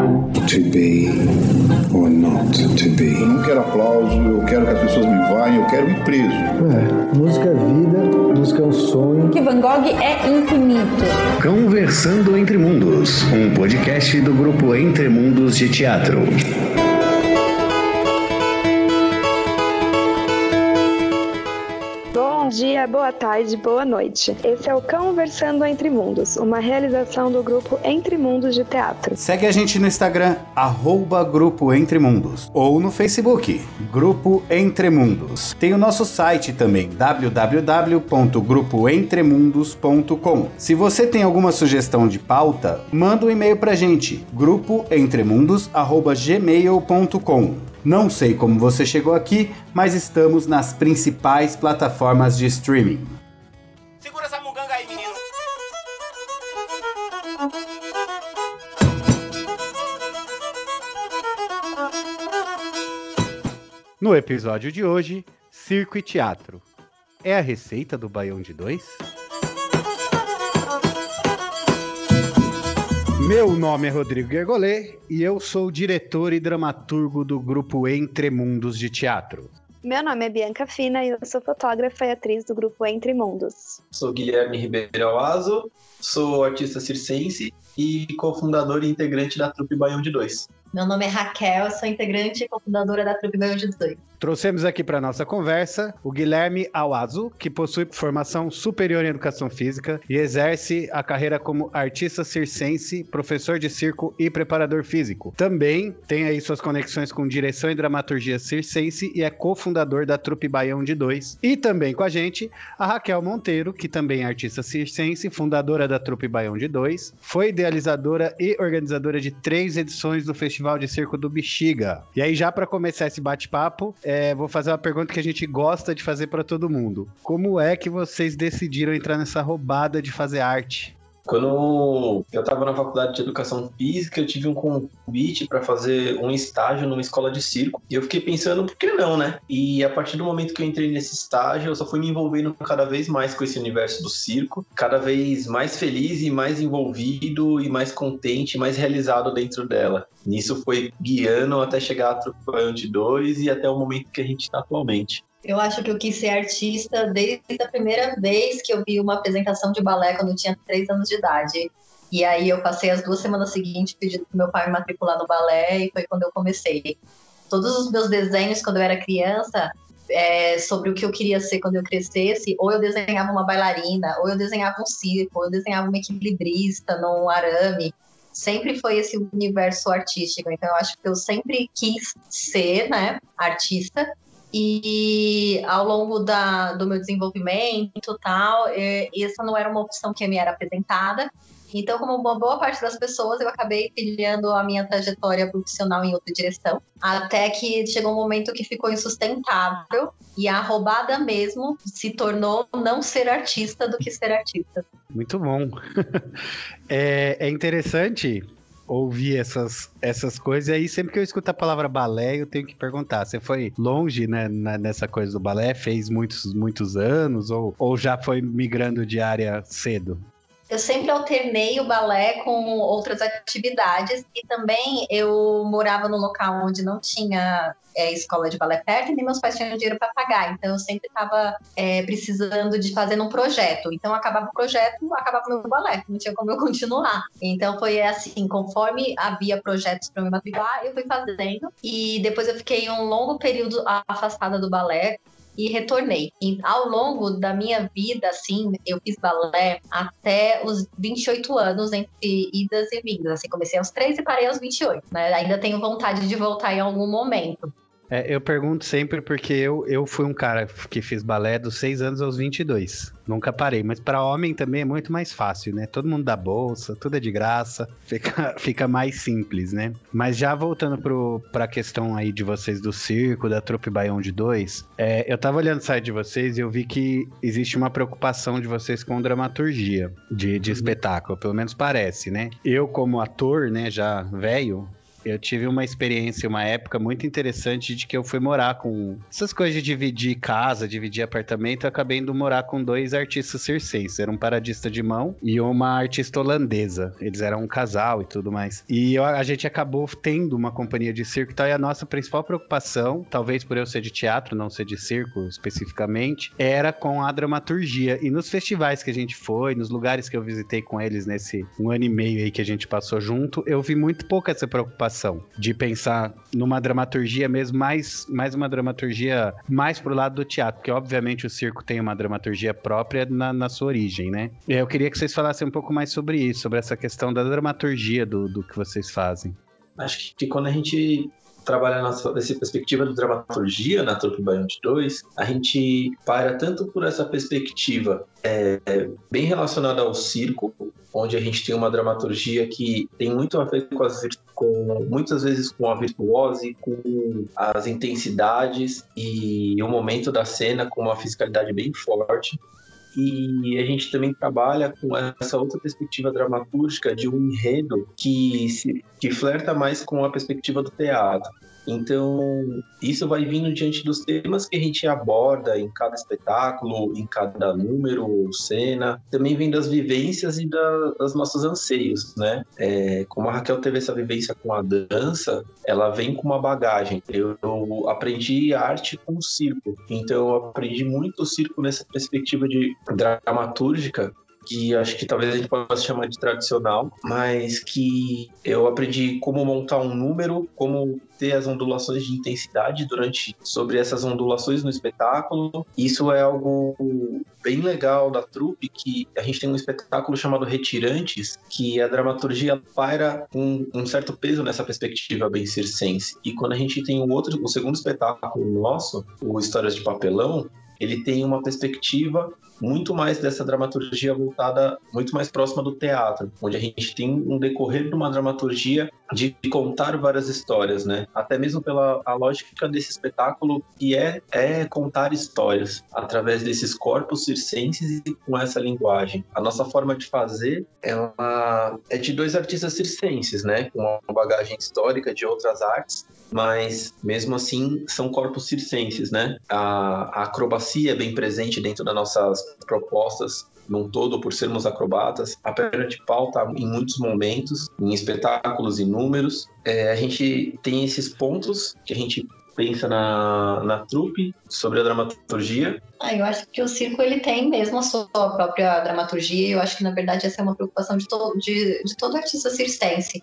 To be or not to be. Eu não quero aplauso, eu quero que as pessoas me vaiam, eu quero ir preso. Música é vida, música é um sonho. Que Van Gogh é infinito. Conversando Entre Mundos, um podcast do grupo Entre Mundos de Teatro. Bom dia, boa tarde, boa noite. Esse é o Conversando Entre Mundos, uma realização do grupo Entre Mundos de Teatro. Segue a gente no Instagram, @Grupo Entre Mundos, ou no Facebook, Grupo Entre Mundos. Tem o nosso site também, www.grupoentremundos.com. Se você tem alguma sugestão de pauta, manda um e-mail pra gente, grupoentremundos@gmail.com. Não sei como você chegou aqui, mas estamos nas principais plataformas de streaming. Segura essa muganga aí, menino. No episódio de hoje, circo e teatro. É a receita do Baião de 2? Meu nome é Rodrigo Gergolé e eu sou diretor e dramaturgo do grupo Entre Mundos de Teatro. Meu nome é Bianca Fina e eu sou fotógrafa e atriz do grupo Entre Mundos. Sou Guilherme Ribeiro Alvaso, sou artista circense e cofundador e integrante da trupe Baião de 2. Meu nome é Raquel, sou integrante e cofundadora da trupe Baião de 2. Trouxemos aqui para nossa conversa o Guilherme Alvaso, que possui formação superior em educação física e exerce a carreira como artista circense, professor de circo e preparador físico. Também tem aí suas conexões com direção e dramaturgia circense e é cofundador da trupe Baião de 2. E também com a gente, a Raquel Monteiro, que também é artista circense, fundadora da trupe Baião de 2, foi idealizadora e organizadora de 3 edições do Festival de Circo do Bexiga. E aí, já para começar esse bate-papo, vou fazer uma pergunta que a gente gosta de fazer para todo mundo. Como é que vocês decidiram entrar nessa roubada de fazer arte? Quando eu estava na faculdade de educação física, eu tive um convite para fazer um estágio numa escola de circo. E eu fiquei pensando, por que não, né? E a partir do momento que eu entrei nesse estágio, eu só fui me envolvendo cada vez mais com esse universo do circo. Cada vez mais feliz e mais envolvido e mais contente, mais realizado dentro dela. Nisso foi guiando até chegar a trupe Baião de 2 e até o momento que a gente está atualmente. Eu acho que eu quis ser artista desde a primeira vez que eu vi uma apresentação de balé quando eu tinha 3 anos de idade. E aí eu passei as 2 semanas seguintes pedindo pro meu pai me matricular no balé e foi quando eu comecei. Todos os meus desenhos quando eu era criança, sobre o que eu queria ser quando eu crescesse, ou eu desenhava uma bailarina, ou eu desenhava um circo, ou eu desenhava uma equilibrista num arame. Sempre foi esse universo artístico. Então eu acho que eu sempre quis ser, né, artista. E ao longo do meu desenvolvimento tal, essa não era uma opção que me era apresentada. Então, como uma boa parte das pessoas, eu acabei trilhando a minha trajetória profissional em outra direção. Até que chegou um momento que ficou insustentável e a roubada mesmo se tornou não ser artista do que ser artista. Muito bom. É interessante ouvir essas coisas, e aí sempre que eu escuto a palavra balé, eu tenho que perguntar, você foi longe, né, nessa coisa do balé, fez muitos anos, ou já foi migrando de área cedo? Eu sempre alternei o balé com outras atividades e também eu morava num local onde não tinha escola de balé perto e nem meus pais tinham dinheiro para pagar. Então eu sempre estava precisando de fazer um projeto. Então acabava o projeto, acabava o meu balé. Não tinha como eu continuar. Então foi assim, conforme havia projetos para me matricular, eu fui fazendo. E depois eu fiquei um longo período afastada do balé. E retornei. E ao longo da minha vida, assim, eu fiz balé até os 28 anos, entre idas e vindas. Assim, comecei aos 3 e parei aos 28, né? Ainda tenho vontade de voltar em algum momento. Eu pergunto sempre porque eu fui um cara que fiz balé dos 6 anos aos 22. Nunca parei, mas para homem também é muito mais fácil, né? Todo mundo dá bolsa, tudo é de graça, fica mais simples, né? Mas já voltando pra questão aí de vocês do circo, da trupe Baião de 2, eu tava olhando o site de vocês e eu vi que existe uma preocupação de vocês com dramaturgia de espetáculo, pelo menos parece, né? Eu como ator, né, já velho, Eu tive uma experiência, uma época muito interessante de que eu fui morar com essas coisas de dividir casa, dividir apartamento. Eu acabei indo morar com 2 artistas circenses. Era um paradista de mão e uma artista holandesa. Eles eram um casal e tudo mais. E a gente acabou tendo uma companhia de circo e tal. E a nossa principal preocupação, talvez por eu ser de teatro, não ser de circo especificamente, era com a dramaturgia. E nos festivais que a gente foi, nos lugares que eu visitei com eles nesse 1 ano e meio aí que a gente passou junto, eu vi muito pouco essa preocupação de pensar numa dramaturgia mesmo, mais uma dramaturgia mais pro lado do teatro, porque obviamente o circo tem uma dramaturgia própria na sua origem, né? Eu queria que vocês falassem um pouco mais sobre isso, sobre essa questão da dramaturgia do que vocês fazem. Acho que quando a gente trabalha nessa perspectiva de dramaturgia na Trupe Baião de 2, a gente para tanto por essa perspectiva bem relacionada ao circo, onde a gente tem uma dramaturgia que tem muito a ver muitas vezes com a virtuose, com as intensidades e o momento da cena com uma fisicalidade bem forte. E a gente também trabalha com essa outra perspectiva dramatúrgica de um enredo que flerta mais com a perspectiva do teatro. Então, isso vai vindo diante dos temas que a gente aborda em cada espetáculo, em cada número, cena. Também vem das vivências e dos nossos anseios, né? Como a Raquel teve essa vivência com a dança, ela vem com uma bagagem. Eu aprendi arte com o circo. Então, eu aprendi muito o circo nessa perspectiva de dramatúrgica, que acho que talvez a gente possa chamar de tradicional, mas que eu aprendi como montar um número, como ter as ondulações de intensidade sobre essas ondulações no espetáculo. Isso é algo bem legal da trupe, que a gente tem um espetáculo chamado Retirantes, que a dramaturgia paira um certo peso nessa perspectiva bem circense. E quando a gente tem o segundo espetáculo nosso, o Histórias de Papelão, ele tem uma perspectiva muito mais dessa dramaturgia voltada, muito mais próxima do teatro, onde a gente tem um decorrer de uma dramaturgia de contar várias histórias, né? Até mesmo pela a lógica desse espetáculo, que é contar histórias através desses corpos circenses e com essa linguagem. A nossa forma de fazer, ela é de 2 artistas circenses, né? Com uma bagagem histórica de outras artes, mas mesmo assim são corpos circenses, né? A acrobacia é bem presente dentro das nossas propostas num todo, por sermos acrobatas. A perna de pau tá em muitos momentos, em espetáculos e números. A gente tem esses pontos que a gente pensa na trupe sobre a dramaturgia. Eu acho que o circo ele tem mesmo a sua própria dramaturgia. Eu acho que na verdade essa é uma preocupação de todo artista circense.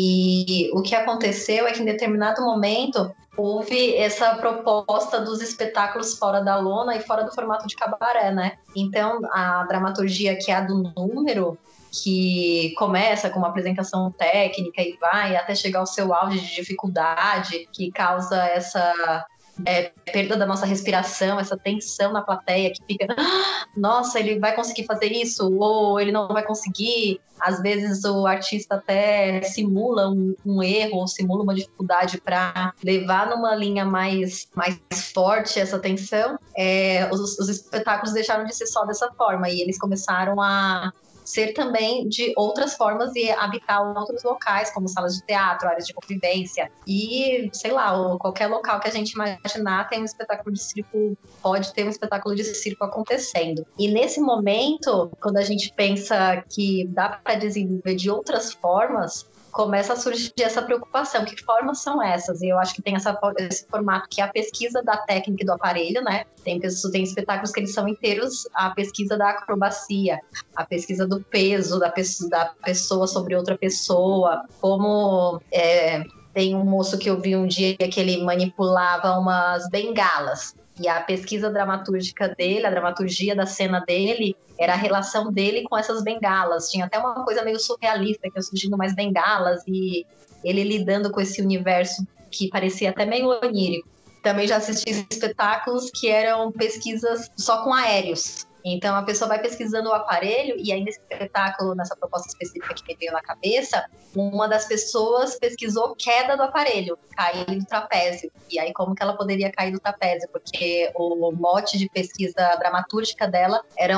E o que aconteceu é que em determinado momento houve essa proposta dos espetáculos fora da lona e fora do formato de cabaré, né? Então a dramaturgia que é a do número, que começa com uma apresentação técnica e vai até chegar ao seu auge de dificuldade, que causa essa perda da nossa respiração, essa tensão na plateia que fica, nossa, ele vai conseguir fazer isso ou ele não vai conseguir. Às vezes o artista até simula um erro ou simula uma dificuldade para levar numa linha mais forte essa tensão. Os espetáculos deixaram de ser só dessa forma e eles começaram a ser também de outras formas e habitar outros locais, como salas de teatro, áreas de convivência e, sei lá, qualquer local que a gente imaginar tem um espetáculo de circo, pode ter um espetáculo de circo acontecendo. E nesse momento, quando a gente pensa que dá para desenvolver de outras formas, começa a surgir essa preocupação. Que formas são essas? E eu acho que tem esse formato que é a pesquisa da técnica e do aparelho, né? Tem espetáculos que eles são inteiros a pesquisa da acrobacia, a pesquisa do peso da pessoa sobre outra pessoa, como tem um moço que eu vi um dia que ele manipulava umas bengalas. E a pesquisa dramatúrgica dele, a dramaturgia da cena dele, era a relação dele com essas bengalas. Tinha até uma coisa meio surrealista, que ia surgindo mais bengalas, e ele lidando com esse universo que parecia até meio onírico. Também já assisti espetáculos que eram pesquisas só com aéreos. Então a pessoa vai pesquisando o aparelho, e aí nesse espetáculo, nessa proposta específica que me veio na cabeça, uma das pessoas pesquisou queda do aparelho, cair do trapézio. E aí como que ela poderia cair do trapézio? Porque o mote de pesquisa dramatúrgica dela era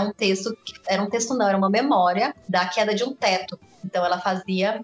uma memória da queda de um teto. Então ela fazia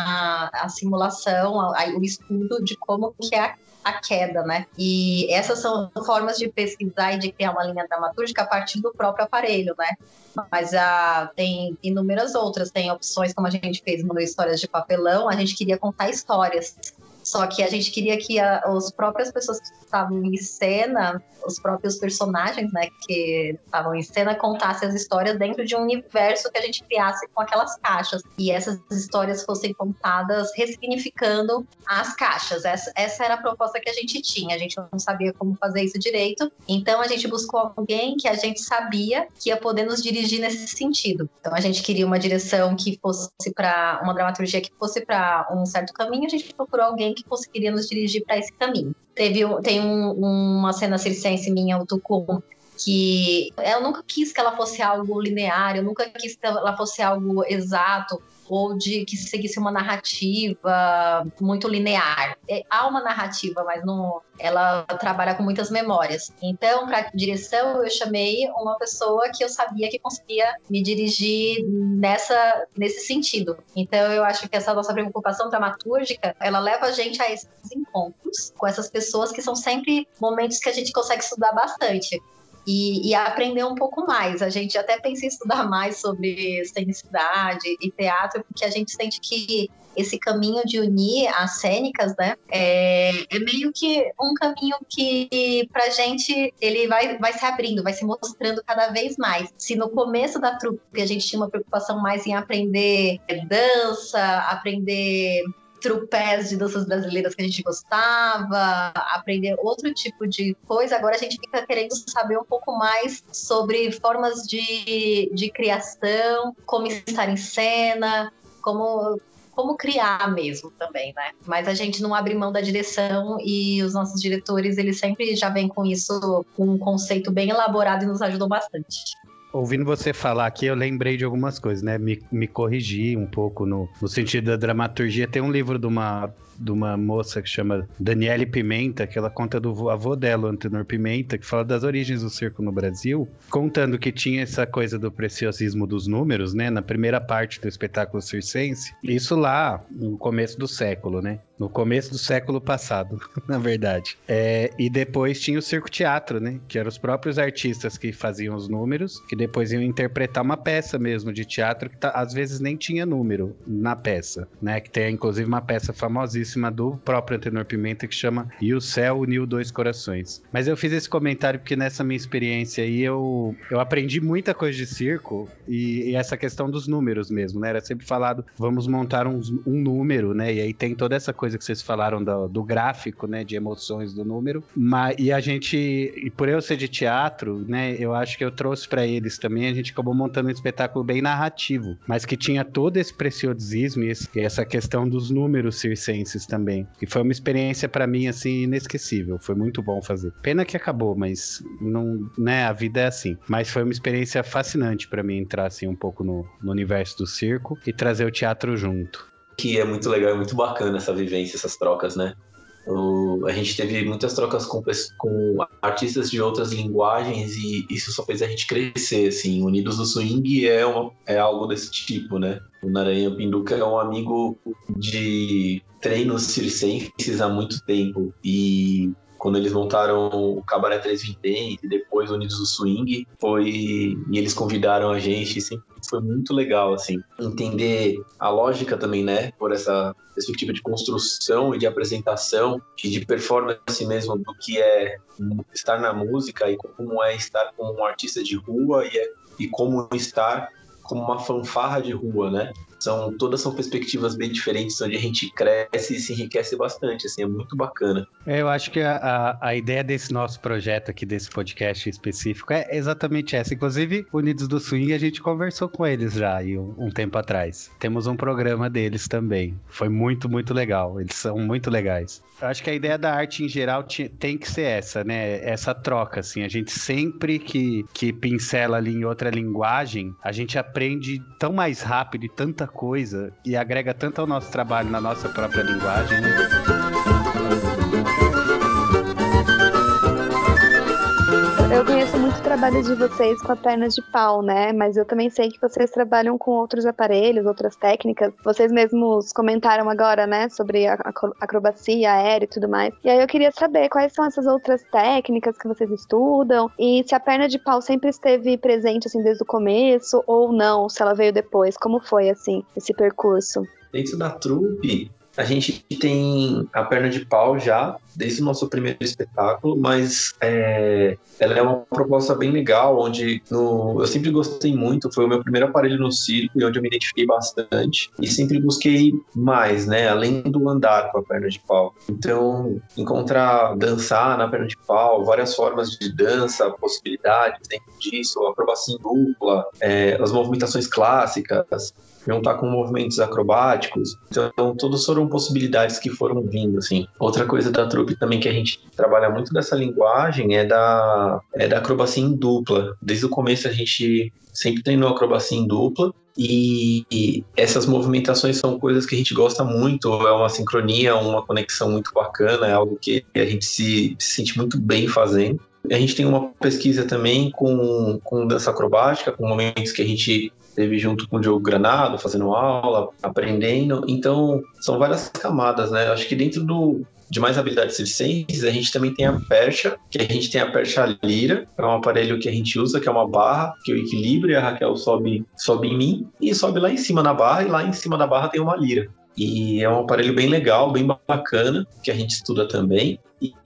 a simulação, o estudo de como que é a queda, né? E essas são formas de pesquisar e de criar uma linha dramatúrgica a partir do próprio aparelho, né? Mas tem inúmeras outras, tem opções como a gente fez no Histórias de Papelão, a gente queria contar histórias. Só que a gente queria que as próprias pessoas que estavam em cena, os próprios personagens, né, que estavam em cena, contassem as histórias dentro de um universo que a gente criasse com aquelas caixas. E essas histórias fossem contadas ressignificando as caixas. Essa era a proposta que a gente tinha. A gente não sabia como fazer isso direito. Então a gente buscou alguém que a gente sabia que ia poder nos dirigir nesse sentido. Então a gente queria uma direção que fosse para uma dramaturgia que fosse para um certo caminho. A gente procurou alguém que conseguiria nos dirigir para esse caminho. Tem uma cena circense minha, o Tucum, que eu nunca quis que ela fosse algo linear, eu nunca quis que ela fosse algo exato, ou de que seguisse uma narrativa muito linear. Há uma narrativa, mas não, ela trabalha com muitas memórias. Então, para direção, eu chamei uma pessoa que eu sabia que conseguia me dirigir nesse sentido. Então, eu acho que essa nossa preocupação dramatúrgica, ela leva a gente a esses encontros com essas pessoas que são sempre momentos que a gente consegue estudar bastante. E aprender um pouco mais. A gente até pensa em estudar mais sobre cenicidade e teatro, porque a gente sente que esse caminho de unir as cênicas, né, é meio que um caminho que pra gente ele vai se abrindo, vai se mostrando cada vez mais. Se no começo da trupe a gente tinha uma preocupação mais em aprender dança, aprender trupés de danças brasileiras que a gente gostava, aprender outro tipo de coisa. Agora a gente fica querendo saber um pouco mais sobre formas de criação, como estar em cena, como criar mesmo também, né? Mas a gente não abre mão da direção, e os nossos diretores, eles sempre já vêm com isso, com um conceito bem elaborado, e nos ajudam bastante. Ouvindo você falar aqui, eu lembrei de algumas coisas, né? Me corrigi um pouco no sentido da dramaturgia. Tem um livro de uma moça que chama Daniele Pimenta, que ela conta do avô dela, o Antenor Pimenta, que fala das origens do circo no Brasil, contando que tinha essa coisa do preciosismo dos números, né? Na primeira parte do espetáculo circense. Isso lá no começo do século, né? No começo do século passado, na verdade. E depois tinha o circo-teatro, né? Que eram os próprios artistas que faziam os números, que depois iam interpretar uma peça mesmo de teatro, que às vezes nem tinha número na peça, né? Que tem inclusive uma peça famosíssima do próprio Antenor Pimenta, que chama E o Céu Uniu Dois Corações. Mas eu fiz esse comentário porque nessa minha experiência aí eu aprendi muita coisa de circo, e essa questão dos números mesmo, né? Era sempre falado, vamos montar um número, né? E aí tem toda essa coisa que vocês falaram do gráfico, né, de emoções do número, e por eu ser de teatro, né, eu acho que eu trouxe para eles também, a gente acabou montando um espetáculo bem narrativo, mas que tinha todo esse preciosismo e essa questão dos números circenses também, que foi uma experiência para mim, assim, inesquecível, foi muito bom fazer. Pena que acabou, mas não, né, a vida é assim, mas foi uma experiência fascinante para mim entrar, assim, um pouco no universo do circo e trazer o teatro junto. Que é muito legal, é muito bacana essa vivência, essas trocas, né? A gente teve muitas trocas com artistas de outras linguagens, e isso só fez a gente crescer, assim. Unidos do Swing é algo desse tipo, né? O Naranha Pinduca é um amigo de treinos circenses há muito tempo, e quando eles montaram o Cabaré 320 e depois Unidos do Swing, e eles convidaram a gente, sempre foi muito legal, assim, entender a lógica também, né, por essa perspectiva de construção e de apresentação e de performance mesmo do que é estar na música e como é estar como um artista de rua e como estar como uma fanfarra de rua, né? Todas são perspectivas bem diferentes, onde a gente cresce e se enriquece bastante, assim, é muito bacana. Eu acho que a ideia desse nosso projeto aqui, desse podcast específico, é exatamente essa. Inclusive, Unidos do Swing, a gente conversou com eles já aí um tempo atrás. Temos um programa deles também. Foi muito, muito legal. Eles são muito legais. Eu acho que a ideia da arte em geral tem que ser essa, né? Essa troca, assim. A gente sempre que pincela ali em outra linguagem, a gente aprende tão mais rápido e tanta coisa e agrega tanto ao nosso trabalho na nossa própria linguagem, né? Eu conheço muito o trabalho de vocês com a perna de pau, né? Mas eu também sei que vocês trabalham com outros aparelhos, outras técnicas. Vocês mesmos comentaram agora, né? Sobre a acrobacia aérea e tudo mais. E aí eu queria saber quais são essas outras técnicas que vocês estudam e se a perna de pau sempre esteve presente, assim, desde o começo ou não, se ela veio depois. Como foi, assim, esse percurso? Dentro da trupe, a gente tem a perna de pau já, desde o nosso primeiro espetáculo, mas ela é uma proposta bem legal, onde eu sempre gostei muito, foi o meu primeiro aparelho no circo, e onde eu me identifiquei bastante, e sempre busquei mais, né, além do andar com a perna de pau. Então, dançar na perna de pau, várias formas de dança, possibilidades dentro disso, acrobacia em dupla, as movimentações clássicas, juntar com movimentos acrobáticos. Então, todas foram possibilidades que foram vindo, assim. Outra coisa da trupe também que a gente trabalha muito dessa linguagem é da acrobacia em dupla. Desde o começo a gente sempre treinou acrobacia em dupla e essas movimentações são coisas que a gente gosta muito, é uma sincronia, uma conexão muito bacana, é algo que a gente se sente muito bem fazendo. A gente tem uma pesquisa também com dança acrobática, com momentos que a gente teve junto com o Diogo Granado, fazendo aula, aprendendo. Então, são várias camadas, né? Acho que dentro de mais habilidades circenses, a gente também tem a percha, que a gente tem a percha lira, é um aparelho que a gente usa, que é uma barra, que eu equilibro e a Raquel sobe em mim e sobe lá em cima na barra, e lá em cima da barra tem uma lira. E é um aparelho bem legal, bem bacana, que a gente estuda também.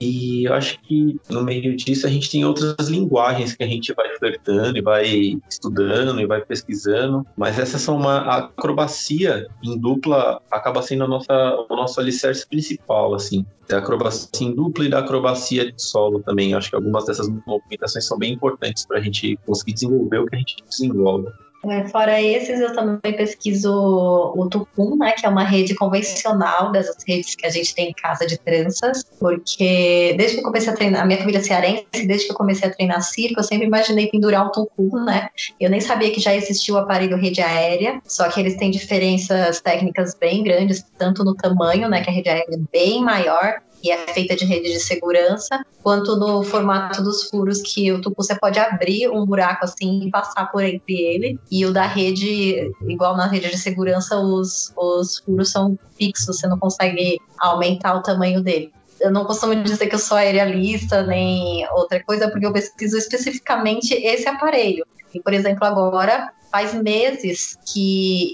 E eu acho que no meio disso a gente tem outras linguagens que a gente vai flertando e vai estudando e vai pesquisando. Mas essas são a acrobacia em dupla acaba sendo o nosso alicerce principal, assim. Da acrobacia em dupla e da acrobacia de solo também. Eu acho que algumas dessas movimentações são bem importantes para a gente conseguir desenvolver o que a gente desenvolve. Fora esses, eu também pesquiso o Tupum, né, que é uma rede convencional dessas redes que a gente tem em casa de tranças, porque desde que eu comecei a treinar, a minha família é cearense, desde que eu comecei a treinar circo, eu sempre imaginei pendurar um Tupum, né, eu nem sabia que já existia o aparelho rede aérea, só que eles têm diferenças técnicas bem grandes, tanto no tamanho, né, que a rede aérea é bem maior, e é feita de rede de segurança, quanto no formato dos furos, que o tupu você pode abrir um buraco assim e passar por entre ele, e o da rede, igual na rede de segurança, os furos são fixos, você não consegue aumentar o tamanho dele. Eu não costumo dizer que eu sou aerialista nem outra coisa, porque eu pesquiso especificamente esse aparelho. E, por exemplo, agora faz meses que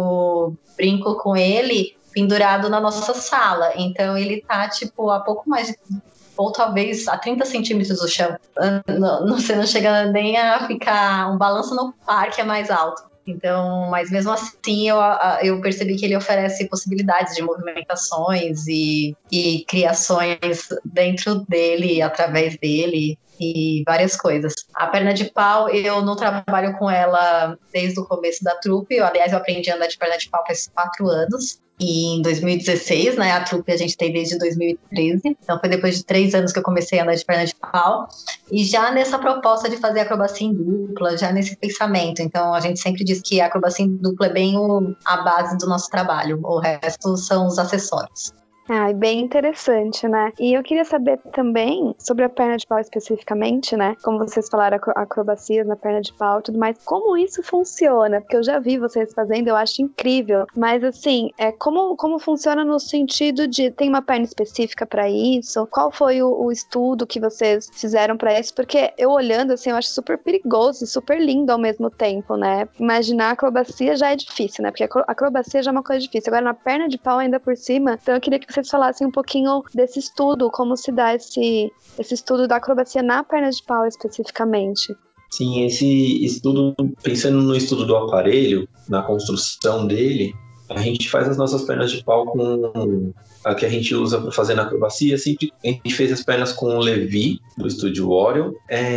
eu brinco com ele pendurado na nossa sala, então ele tá tipo a pouco mais de, ou talvez a 30 centímetros do chão, você não chega nem a ficar, um balanço no parque é mais alto, então, mas mesmo assim eu percebi que ele oferece possibilidades de movimentações e criações dentro dele, através dele, e várias coisas. A perna de pau, eu não trabalho com ela desde o começo da trupe, aliás, eu aprendi a andar de perna de pau faz 4 anos, e em 2016, né, a trupe a gente tem desde 2013, então foi depois de 3 anos que eu comecei a andar de perna de pau, e já nessa proposta de fazer acrobacia em dupla, já nesse pensamento, então a gente sempre diz que a acrobacia em dupla é bem a base do nosso trabalho, o resto são os acessórios. Bem interessante, né? E eu queria saber também sobre a perna de pau especificamente, né? Como vocês falaram, acrobacias na perna de pau e tudo mais. Como isso funciona? Porque eu já vi vocês fazendo, eu acho incrível. Mas assim, como funciona no sentido de tem uma perna específica pra isso? Qual foi o estudo que vocês fizeram pra isso? Porque eu olhando assim, eu acho super perigoso e super lindo ao mesmo tempo, né? Imaginar a acrobacia já é difícil, né? Porque a acrobacia já é uma coisa difícil. Agora na perna de pau ainda por cima, então eu queria que vocês falassem um pouquinho desse estudo, como se dá esse estudo da acrobacia na perna de pau especificamente. Sim, esse estudo, pensando no estudo do aparelho, na construção dele, a gente faz as nossas pernas de pau com a que a gente usa para fazer na acrobacia. Sempre a gente fez as pernas com o Levi, do estúdio Orion.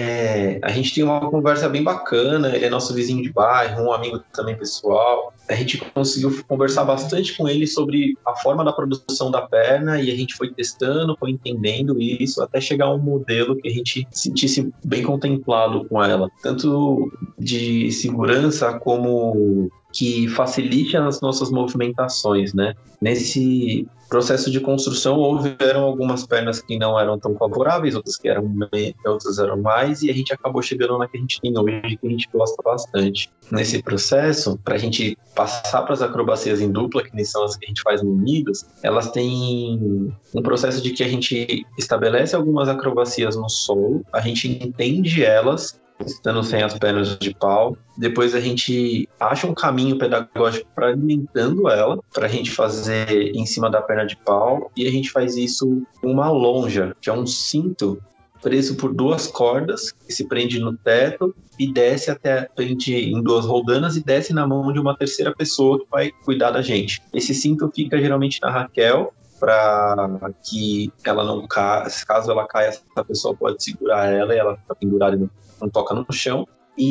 A gente tem uma conversa bem bacana, ele é nosso vizinho de bairro, um amigo também pessoal. A gente conseguiu conversar bastante com ele sobre a forma da produção da perna e a gente foi testando, foi entendendo isso, até chegar a um modelo que a gente se sentisse bem contemplado com ela. Tanto de segurança como que facilite as nossas movimentações, né? Nesse processo de construção, houveram algumas pernas que não eram tão favoráveis, outras eram mais, e a gente acabou chegando na que a gente tem hoje, que a gente gosta bastante. Nesse processo, para a gente passar para as acrobacias em dupla, que nem são as que a gente faz no Unidos, elas têm um processo de que a gente estabelece algumas acrobacias no solo, a gente entende elas, estando sem as pernas de pau. Depois a gente acha um caminho pedagógico para alimentando ela, para a gente fazer em cima da perna de pau, e a gente faz isso com uma lonja, que é um cinto preso por 2 cordas, que se prende no teto e prende em 2 roldanas e desce na mão de uma terceira pessoa que vai cuidar da gente. Esse cinto fica geralmente na Raquel, para que ela não caia. Caso ela caia, essa pessoa pode segurar ela e ela fica pendurada e não toca no chão.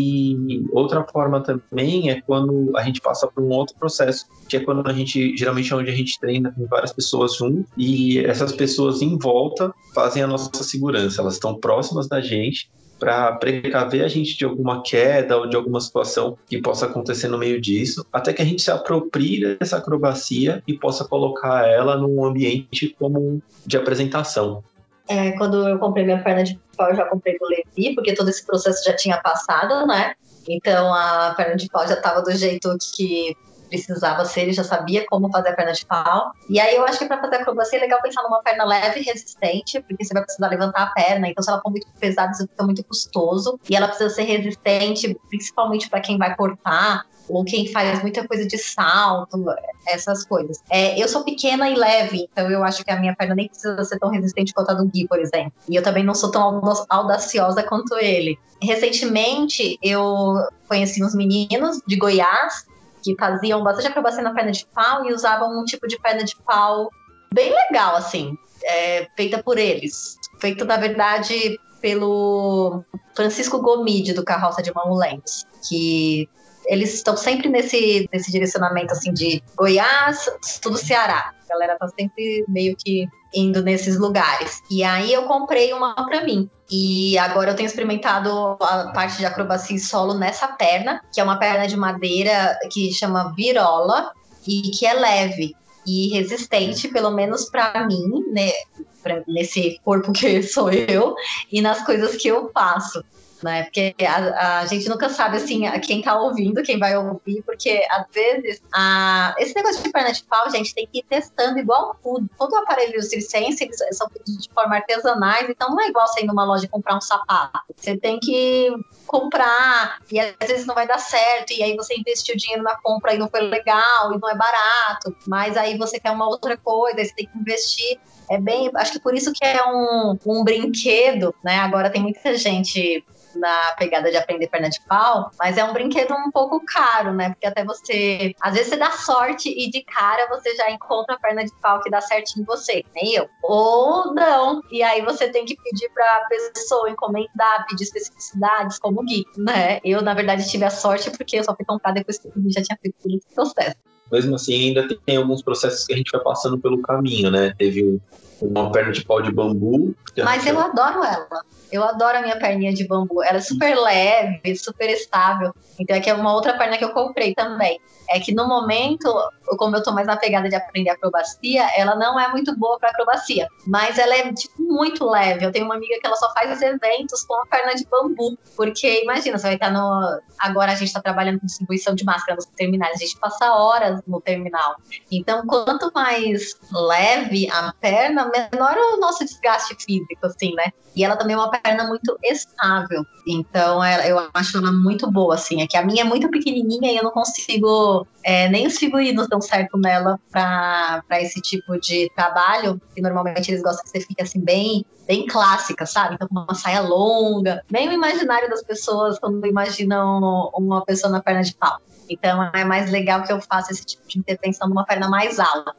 E outra forma também é quando a gente passa por um outro processo, que é quando a gente, geralmente é onde a gente treina com várias pessoas junto, e essas pessoas em volta fazem a nossa segurança, elas estão próximas da gente para precaver a gente de alguma queda ou de alguma situação que possa acontecer no meio disso, até que a gente se aproprie dessa acrobacia e possa colocar ela num ambiente como de apresentação. Quando eu comprei minha perna de pau, eu já comprei do Levi, porque todo esse processo já tinha passado, né? Então a perna de pau já estava do jeito que precisava ser, ele já sabia como fazer a perna de pau. E aí eu acho que para fazer acrobacia é legal pensar numa perna leve e resistente, porque você vai precisar levantar a perna, então se ela for muito pesada, isso fica muito custoso. E ela precisa ser resistente, principalmente para quem vai cortar, ou quem faz muita coisa de salto, essas coisas. Eu sou pequena e leve, então eu acho que a minha perna nem precisa ser tão resistente quanto a do Gui, por exemplo. E eu também não sou tão audaciosa quanto ele. Recentemente, eu conheci uns meninos de Goiás que faziam bastante acrobacia na perna de pau e usavam um tipo de perna de pau bem legal, assim, feita por eles. Feito, na verdade, pelo Francisco Gomide, do Carroça de Mamulentes, que eles estão sempre nesse direcionamento, assim, de Goiás, tudo Ceará. A galera tá sempre meio que indo nesses lugares. E aí eu comprei uma pra mim. E agora eu tenho experimentado a parte de acrobacia e solo nessa perna, que é uma perna de madeira que chama virola e que é leve e resistente, pelo menos pra mim, né, nesse corpo que sou eu e nas coisas que eu faço. Né? Porque a gente nunca sabe, assim, quem tá ouvindo, quem vai ouvir, porque às vezes esse negócio de perna de pau, gente, tem que ir testando igual tudo. Todo o aparelho circense, eles são feitos de forma artesanais, então não é igual você ir numa loja e comprar um sapato. Você tem que comprar e às vezes não vai dar certo, e aí você investiu dinheiro na compra e não foi legal, e não é barato, mas aí você quer uma outra coisa, aí você tem que investir. Acho que por isso que é um brinquedo, né? Agora tem muita gente na pegada de aprender perna de pau, mas é um brinquedo um pouco caro, né? Porque até você, às vezes você dá sorte e de cara você já encontra a perna de pau que dá certinho em você, nem eu. Ou não, e aí você tem que pedir pra pessoa encomendar, pedir especificidades como o Gui, né? Eu, na verdade, tive a sorte porque eu só fui comprar depois que o Gui já tinha feito todo esse processo. Mesmo assim, ainda tem alguns processos que a gente vai passando pelo caminho, né? Teve uma perna de pau de bambu. Mas eu adoro ela. Eu adoro a minha perninha de bambu. Ela é super leve, super estável. Então é que é uma outra perna que eu comprei também. É que no momento, como eu tô mais na pegada de aprender acrobacia, ela não é muito boa pra acrobacia. Mas ela é, tipo, muito leve. Eu tenho uma amiga que ela só faz eventos com a perna de bambu. Porque, imagina, você vai estar Agora a gente tá trabalhando com distribuição de máscara nos terminais. A gente passa horas no terminal. Então, quanto mais leve a perna, menor o nosso desgaste físico, assim, né? E ela também é uma perna muito estável. Então, eu acho ela muito boa, assim. É que a minha é muito pequenininha e eu não consigo... nem os figurinos dão certo nela pra esse tipo de trabalho. Que normalmente eles gostam que você fique, assim, bem clássica, sabe? Então, com uma saia longa. Bem o imaginário das pessoas quando imaginam uma pessoa na perna de pau. Então, é mais legal que eu faça esse tipo de intervenção numa perna mais alta.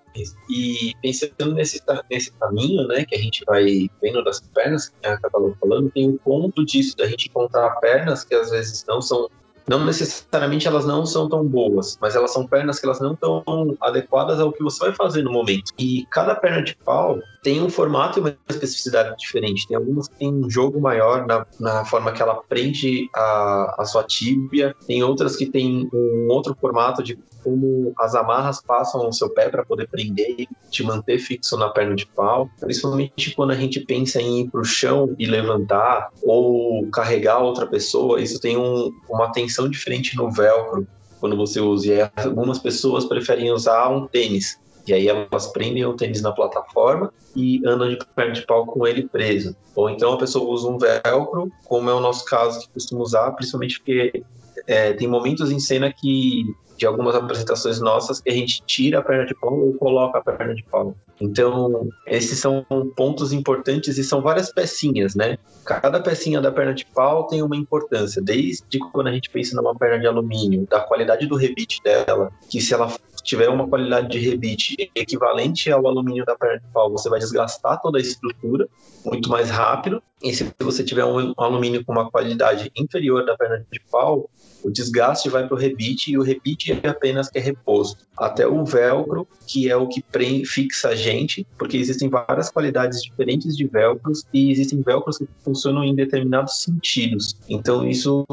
E pensando nesse caminho, né, que a gente vai vendo das pernas, que a Catalã falando, tem um ponto disso, da gente encontrar pernas que às vezes não necessariamente elas não são tão boas, mas elas são pernas que elas não estão adequadas ao que você vai fazer no momento. E cada perna de pau tem um formato e uma especificidade diferente. Tem algumas que tem um jogo maior na forma que ela prende a sua tíbia, tem outras que tem um outro formato de como as amarras passam no seu pé para poder prender e te manter fixo na perna de pau. Principalmente quando a gente pensa em ir para o chão e levantar ou carregar outra pessoa, isso tem uma tensão diferente no velcro quando você usa. E aí, algumas pessoas preferem usar um tênis. E aí elas prendem o tênis na plataforma e andam de perna de pau com ele preso. Ou então a pessoa usa um velcro, como é o nosso caso que costuma usar, principalmente porque tem momentos em cena de algumas apresentações nossas que a gente tira a perna de pau ou coloca a perna de pau. Então, esses são pontos importantes e são várias pecinhas, né? Cada pecinha da perna de pau tem uma importância, desde quando a gente pensa numa perna de alumínio, da qualidade do rebite dela, que se ela tiver uma qualidade de rebite equivalente ao alumínio da perna de pau, você vai desgastar toda a estrutura muito mais rápido. E se você tiver um alumínio com uma qualidade inferior da perna de pau, o desgaste vai para o rebite, e o rebite é apenas que é reposto. Até o velcro, que é o que fixa a gente, porque existem várias qualidades diferentes de velcros, e existem velcros que funcionam em determinados sentidos. Então isso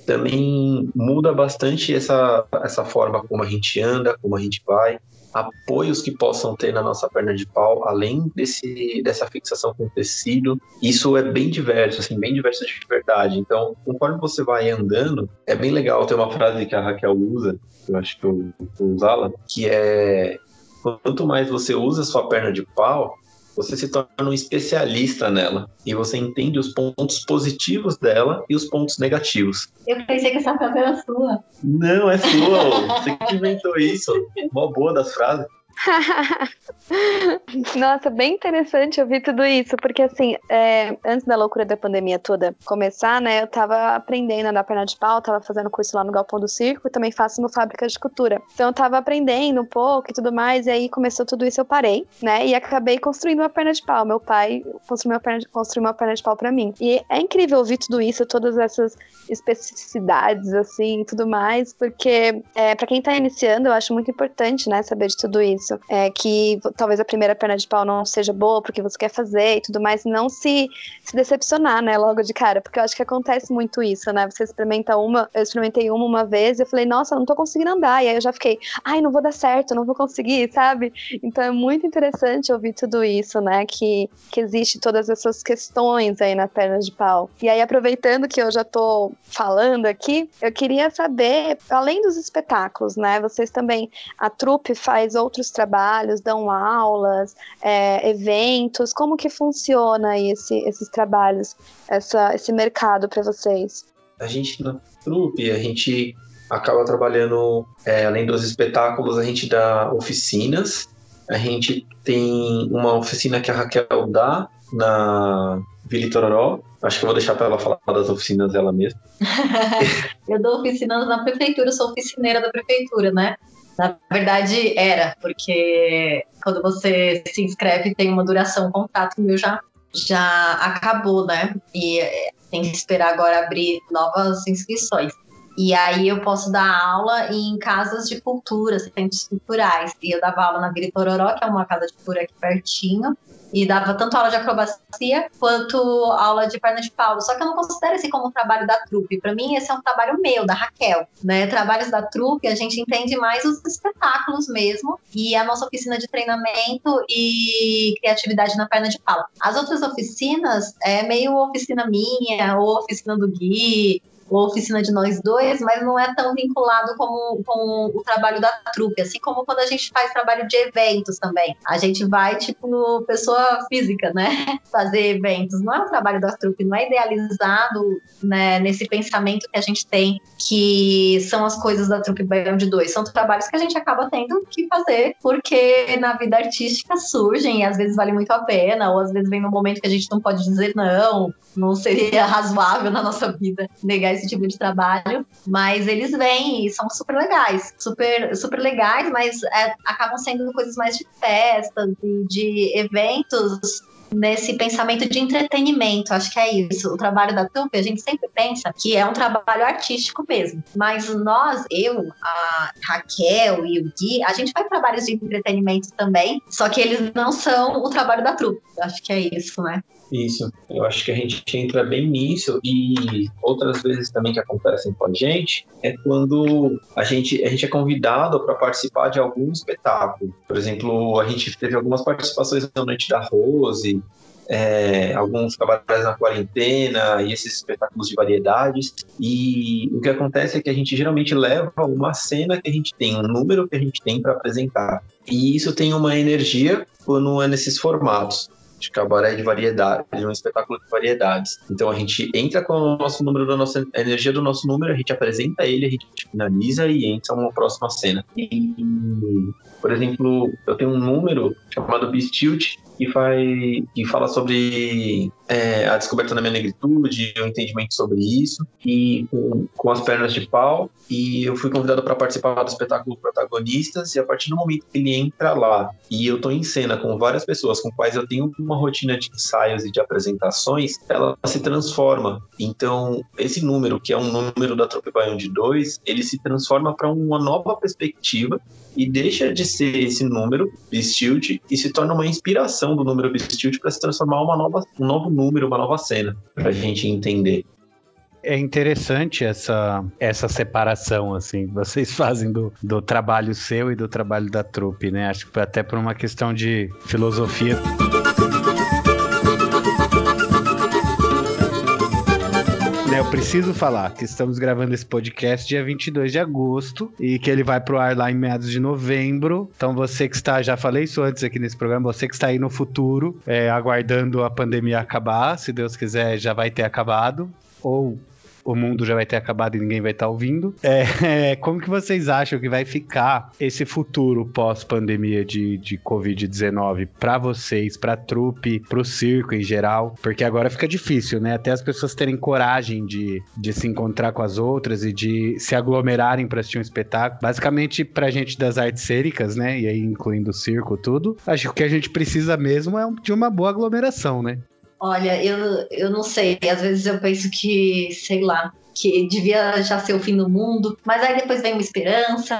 também muda bastante essa forma como a gente anda, como a gente vai. Apoios que possam ter na nossa perna de pau, além dessa fixação com tecido, isso é bem diverso, assim, bem diverso de verdade. Então, conforme você vai andando, é bem legal. Tem uma frase que a Raquel usa, eu acho que eu vou usá-la, que é: quanto mais você usa a sua perna de pau, você se torna um especialista nela. E você entende os pontos positivos dela e os pontos negativos. Eu pensei que essa frase era sua. Não, é sua. Você que inventou isso. Mó boa das frases. Nossa, bem interessante ouvir tudo isso, porque assim, antes da loucura da pandemia toda começar, né, eu tava aprendendo a dar perna de pau, tava fazendo curso lá no Galpão do Circo e também faço no Fábrica de Cultura. Então eu tava aprendendo um pouco e tudo mais, e aí começou tudo isso, eu parei, né, e acabei construindo uma perna de pau. Meu pai construiu uma perna de pau pra mim. E é incrível ouvir tudo isso, todas essas especificidades, assim, e tudo mais, porque pra quem tá iniciando, eu acho muito importante, né, saber de tudo isso. Que talvez a primeira perna de pau não seja boa porque você quer fazer e tudo mais, não se decepcionar, né, logo de cara, porque eu acho que acontece muito isso, né, você experimenta eu experimentei uma vez e eu falei, nossa, eu não tô conseguindo andar, e aí eu já fiquei, não vou dar certo, não vou conseguir, sabe? Então é muito interessante ouvir tudo isso, né, que existe todas essas questões aí na perna de pau. E aí, aproveitando que eu já tô falando aqui, eu queria saber, além dos espetáculos, né, vocês também, a trupe faz outros trabalhos, dão aulas, eventos, como que funciona aí esses trabalhos, esse mercado para vocês? A gente na trupe, a gente acaba trabalhando, além dos espetáculos, a gente dá oficinas. A gente tem uma oficina que a Raquel dá na Vila Itororó. Acho que eu vou deixar para ela falar das oficinas dela mesma. Eu dou oficinas na prefeitura, sou oficineira da prefeitura, né? Na verdade, porque quando você se inscreve tem uma duração, o contrato meu já acabou, né? E tem que esperar agora abrir novas inscrições. E aí eu posso dar aula em casas de cultura, centros culturais. E eu dava aula na Vila Itororó, que é uma casa de cultura aqui pertinho. E dava tanto aula de acrobacia quanto aula de perna de pau. Só que eu não considero esse como um trabalho da trupe. Para mim, esse é um trabalho meu, da Raquel, né? Trabalhos da trupe, a gente entende mais os espetáculos mesmo. E a nossa oficina de treinamento e criatividade na perna de pau. As outras oficinas é meio oficina minha ou oficina do Gui. Oficina de Nós Dois, mas não é tão vinculado com o trabalho da trupe, assim como quando a gente faz trabalho de eventos também. A gente vai, tipo, pessoa física, né? Fazer eventos. Não é um trabalho da trupe, não é idealizado, né, nesse pensamento que a gente tem, que são as coisas da trupe Baião de Dois. São trabalhos que a gente acaba tendo que fazer, porque na vida artística surgem, e às vezes vale muito a pena, ou às vezes vem num momento que a gente não pode dizer não seria razoável na nossa vida negar esse tipo de trabalho, mas eles vêm e são super legais, super legais, mas acabam sendo coisas mais de festas e de eventos, nesse pensamento de entretenimento. Acho que é isso. O trabalho da trupe, a gente sempre pensa que é um trabalho artístico mesmo. Mas nós, eu, a Raquel e o Gui, a gente faz trabalhos de entretenimento também, só que eles não são o trabalho da trupe. Acho que é isso, né? Isso, eu acho que a gente entra bem nisso, e outras vezes também que acontecem com a gente é quando a gente é convidado para participar de algum espetáculo. Por exemplo, a gente teve algumas participações na Noite da Rose, alguns cabarés na quarentena e esses espetáculos de variedades, e o que acontece é que a gente geralmente leva uma cena que a gente tem, um número que a gente tem para apresentar, e isso tem uma energia quando é nesses formatos de cabaré de variedade, de um espetáculo de variedades. Então a gente entra com o nosso número, a energia do nosso número, a gente apresenta ele, a gente finaliza e entra uma próxima cena. E, por exemplo, eu tenho um número chamado Beast Tilt, que fala sobre a descoberta da minha negritude, o entendimento sobre isso, e com as pernas de pau, e eu fui convidado para participar do espetáculo Protagonistas, e a partir do momento que ele entra lá, e eu estou em cena com várias pessoas com quais eu tenho uma rotina de ensaios e de apresentações, ela se transforma. Então, esse número, que é um número da Trupe Baião de Dois, ele se transforma para uma nova perspectiva, e deixa de ser esse número, Beast Tilt, e se torna uma inspiração do número Beast Tilt para se transformar um novo número, uma nova cena, para a gente entender. É interessante essa separação, assim, vocês fazem do trabalho seu e do trabalho da trupe, né? Acho que até por uma questão de filosofia. Eu preciso falar que estamos gravando esse podcast dia 22 de agosto e que ele vai pro ar lá em meados de novembro. Então você que está, já falei isso antes aqui nesse programa, você que está aí no futuro, aguardando a pandemia acabar, se Deus quiser já vai ter acabado, ou o mundo já vai ter acabado e ninguém vai estar ouvindo. Como que vocês acham que vai ficar esse futuro pós-pandemia de Covid-19 para vocês, para a trupe, para o circo em geral? Porque agora fica difícil, né? Até as pessoas terem coragem de se encontrar com as outras e de se aglomerarem para assistir um espetáculo. Basicamente, pra gente das artes cênicas, né? E aí incluindo o circo, tudo. Acho que o que a gente precisa mesmo é de uma boa aglomeração, né? Olha, eu não sei, às vezes eu penso que, sei lá, que devia já ser o fim do mundo, mas aí depois vem uma esperança.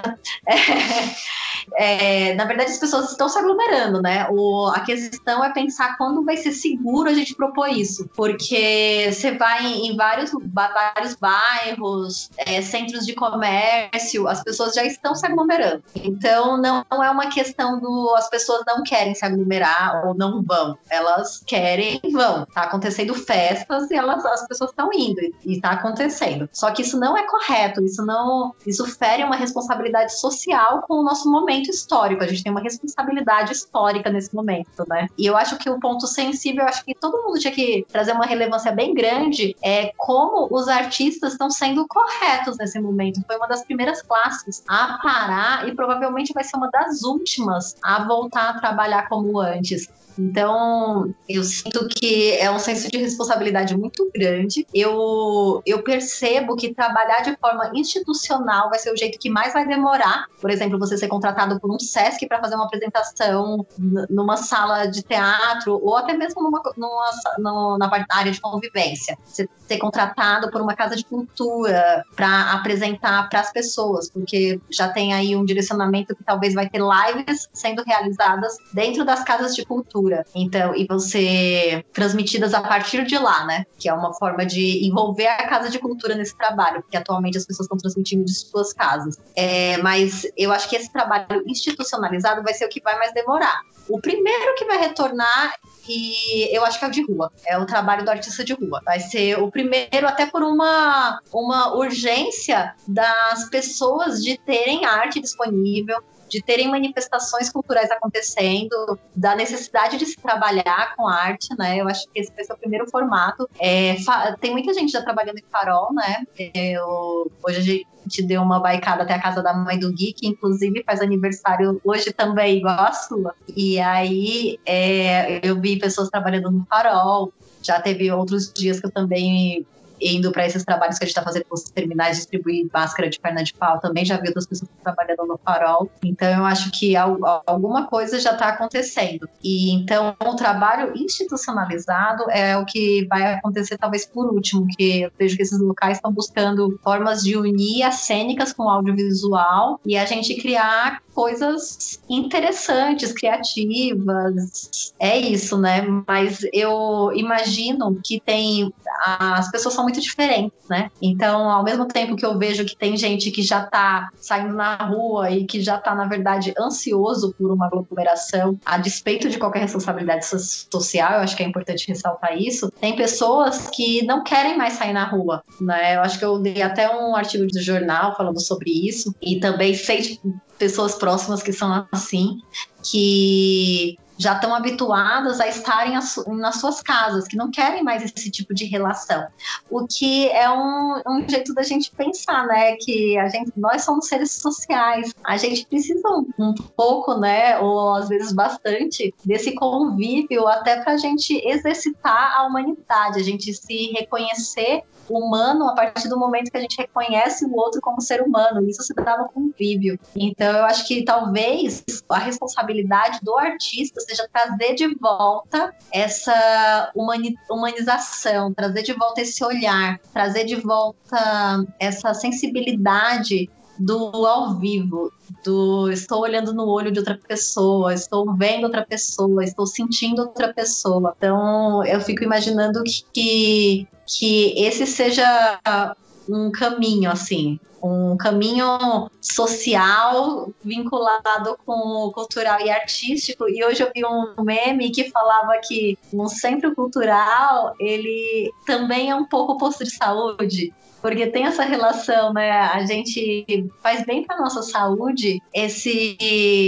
Na verdade, as pessoas estão se aglomerando, né? A questão é pensar quando vai ser seguro a gente propor isso, porque você vai em vários bairros, centros de comércio, as pessoas já estão se aglomerando. Então, não é uma questão as pessoas não querem se aglomerar ou não vão. Elas querem e vão. Tá acontecendo festas e as pessoas estão indo e tá acontecendo. Só que isso não é correto, isso fere uma responsabilidade social com o nosso momento histórico. A gente tem uma responsabilidade histórica nesse momento, né? E eu acho que o ponto sensível, eu acho que todo mundo tinha que trazer uma relevância bem grande, como os artistas estão sendo corretos nesse momento. Foi uma das primeiras classes a parar e provavelmente vai ser uma das últimas a voltar a trabalhar como antes. Então, eu sinto que é um senso de responsabilidade muito grande. Eu percebo que trabalhar de forma institucional vai ser o jeito que mais vai demorar. Por exemplo, você ser contratado por um SESC para fazer uma apresentação numa sala de teatro ou até mesmo na área de convivência. Você ser contratado por uma casa de cultura para apresentar para as pessoas, porque já tem aí um direcionamento que talvez vai ter lives sendo realizadas dentro das casas de cultura. Então, e você transmitidas a partir de lá, né? Que é uma forma de envolver a casa de cultura nesse trabalho, porque atualmente as pessoas estão transmitindo de suas casas. Mas eu acho que esse trabalho institucionalizado vai ser o que vai mais demorar. O primeiro que vai retornar e eu acho que é o de rua. É o trabalho do artista de rua. Vai ser o primeiro, até por uma urgência das pessoas de terem arte disponível, de terem manifestações culturais acontecendo, da necessidade de se trabalhar com arte, né? Eu acho que esse vai ser o primeiro formato. Tem muita gente já trabalhando em Farol, né? Hoje a gente deu uma baicada até a casa da mãe do Gui, que inclusive faz aniversário hoje também, igual a sua. E aí eu vi pessoas trabalhando no Farol, já teve outros dias que eu também... indo para esses trabalhos que a gente está fazendo com os terminais, distribuir máscara de perna de pau, também já vi outras pessoas trabalhando no Farol. Então eu acho que alguma coisa já está acontecendo. E então o trabalho institucionalizado é o que vai acontecer talvez por último, que eu vejo que esses locais estão buscando formas de unir as cênicas com o audiovisual e a gente criar coisas interessantes, criativas. É isso, né? Mas eu imagino que as pessoas são muito diferentes, né? Então, ao mesmo tempo que eu vejo que tem gente que já tá saindo na rua e que já tá, na verdade, ansioso por uma aglomeração, a despeito de qualquer responsabilidade social, eu acho que é importante ressaltar isso, tem pessoas que não querem mais sair na rua, né? Eu acho que eu li até um artigo do jornal falando sobre isso, e também sei de pessoas próximas que são assim, que já estão habituadas a estarem nas suas casas, que não querem mais esse tipo de relação. O que é um jeito da gente pensar, né? Que nós somos seres sociais. A gente precisa um pouco, né? Ou às vezes bastante, desse convívio até para a gente exercitar a humanidade, a gente se reconhecer humano a partir do momento que a gente reconhece o outro como ser humano. Isso se dá no convívio. Então eu acho que talvez a responsabilidade do artista seja trazer de volta essa humanização, trazer de volta esse olhar, trazer de volta essa sensibilidade do ao vivo, do estou olhando no olho de outra pessoa, estou vendo outra pessoa, estou sentindo outra pessoa. Então eu fico imaginando que esse seja um caminho, assim, um caminho social vinculado com o cultural e artístico. E hoje eu vi um meme que falava que um centro cultural, ele também é um pouco posto de saúde, porque tem essa relação, né? A gente faz bem para nossa saúde esse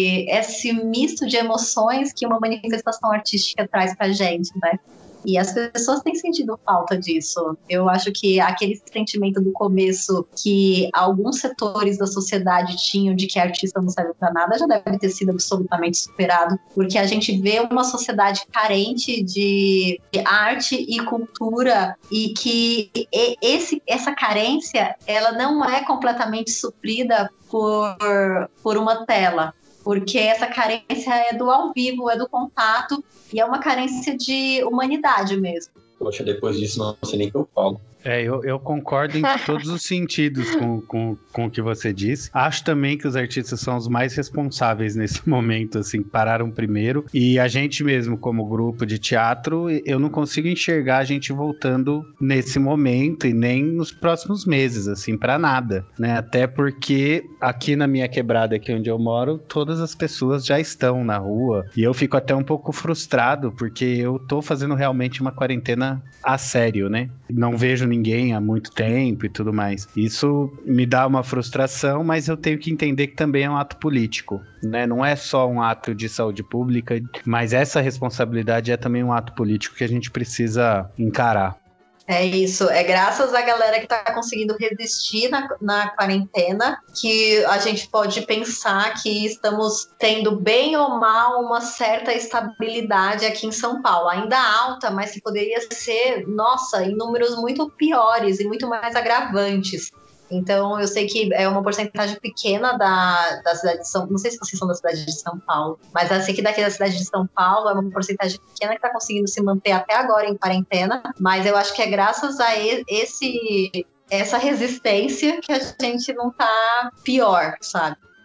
misto de emoções que uma manifestação artística traz pra gente, né? E as pessoas têm sentido falta disso. Eu acho que aquele sentimento do começo que alguns setores da sociedade tinham de que artista não serve para nada já deve ter sido absolutamente superado, porque a gente vê uma sociedade carente de arte e cultura e que essa carência ela não é completamente suprida por uma tela. Porque essa carência é do ao vivo, é do contato, e é uma carência de humanidade mesmo. Poxa, depois disso não sei nem o que eu falo. Eu concordo em todos os sentidos com o que você disse. Acho também que os artistas são os mais responsáveis nesse momento, assim, pararam primeiro. E a gente mesmo, como grupo de teatro, eu não consigo enxergar a gente voltando nesse momento e nem nos próximos meses, assim, pra nada, né? Até porque aqui na minha quebrada, aqui onde eu moro, todas as pessoas já estão na rua. E eu fico até um pouco frustrado, porque eu tô fazendo realmente uma quarentena a sério, né? Não vejo ninguém há muito tempo e tudo mais. Isso me dá uma frustração, mas eu tenho que entender que também é um ato político, né? Não é só um ato de saúde pública, mas essa responsabilidade é também um ato político que a gente precisa encarar. É isso, é graças à galera que está conseguindo resistir na quarentena que a gente pode pensar que estamos tendo bem ou mal uma certa estabilidade aqui em São Paulo, ainda alta, mas que poderia ser, nossa, em números muito piores e muito mais agravantes. Então, eu sei que é uma porcentagem pequena da cidade de São Paulo. Não sei se vocês são da cidade de São Paulo, mas eu sei que daqui da cidade de São Paulo é uma porcentagem pequena que está conseguindo se manter até agora em quarentena. Mas eu acho que é graças a essa resistência que a gente não tá pior, sabe?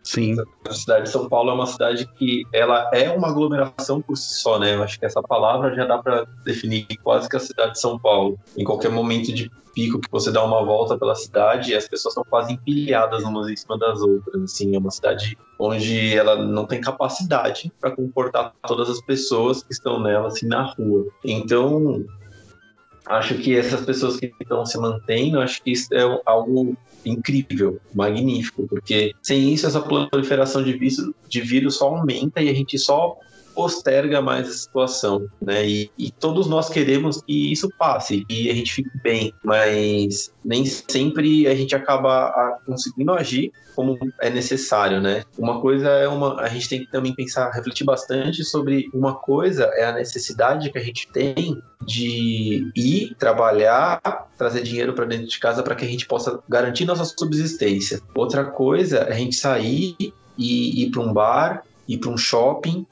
Sim. A cidade de São Paulo é uma cidade que ela é uma aglomeração por si só, né? Eu acho que essa palavra já dá para definir quase que a cidade de São Paulo. Em qualquer momento de pico que você dá uma volta pela cidade, as pessoas estão quase empilhadas umas em cima das outras. Assim, é uma cidade onde ela não tem capacidade para comportar todas as pessoas que estão nela, assim, na rua. Então, acho que essas pessoas que estão se mantendo, acho que isso é algo incrível, magnífico, porque sem isso essa proliferação de vírus só aumenta e a gente só posterga mais a situação, né? E todos nós queremos que isso passe e a gente fique bem, mas nem sempre a gente acaba conseguindo agir como é necessário, né? Uma coisa é a gente tem que também pensar, refletir bastante sobre uma coisa é a necessidade que a gente tem de ir trabalhar, trazer dinheiro para dentro de casa para que a gente possa garantir nossa subsistência. Outra coisa é a gente sair e ir para um bar, ir para um shopping,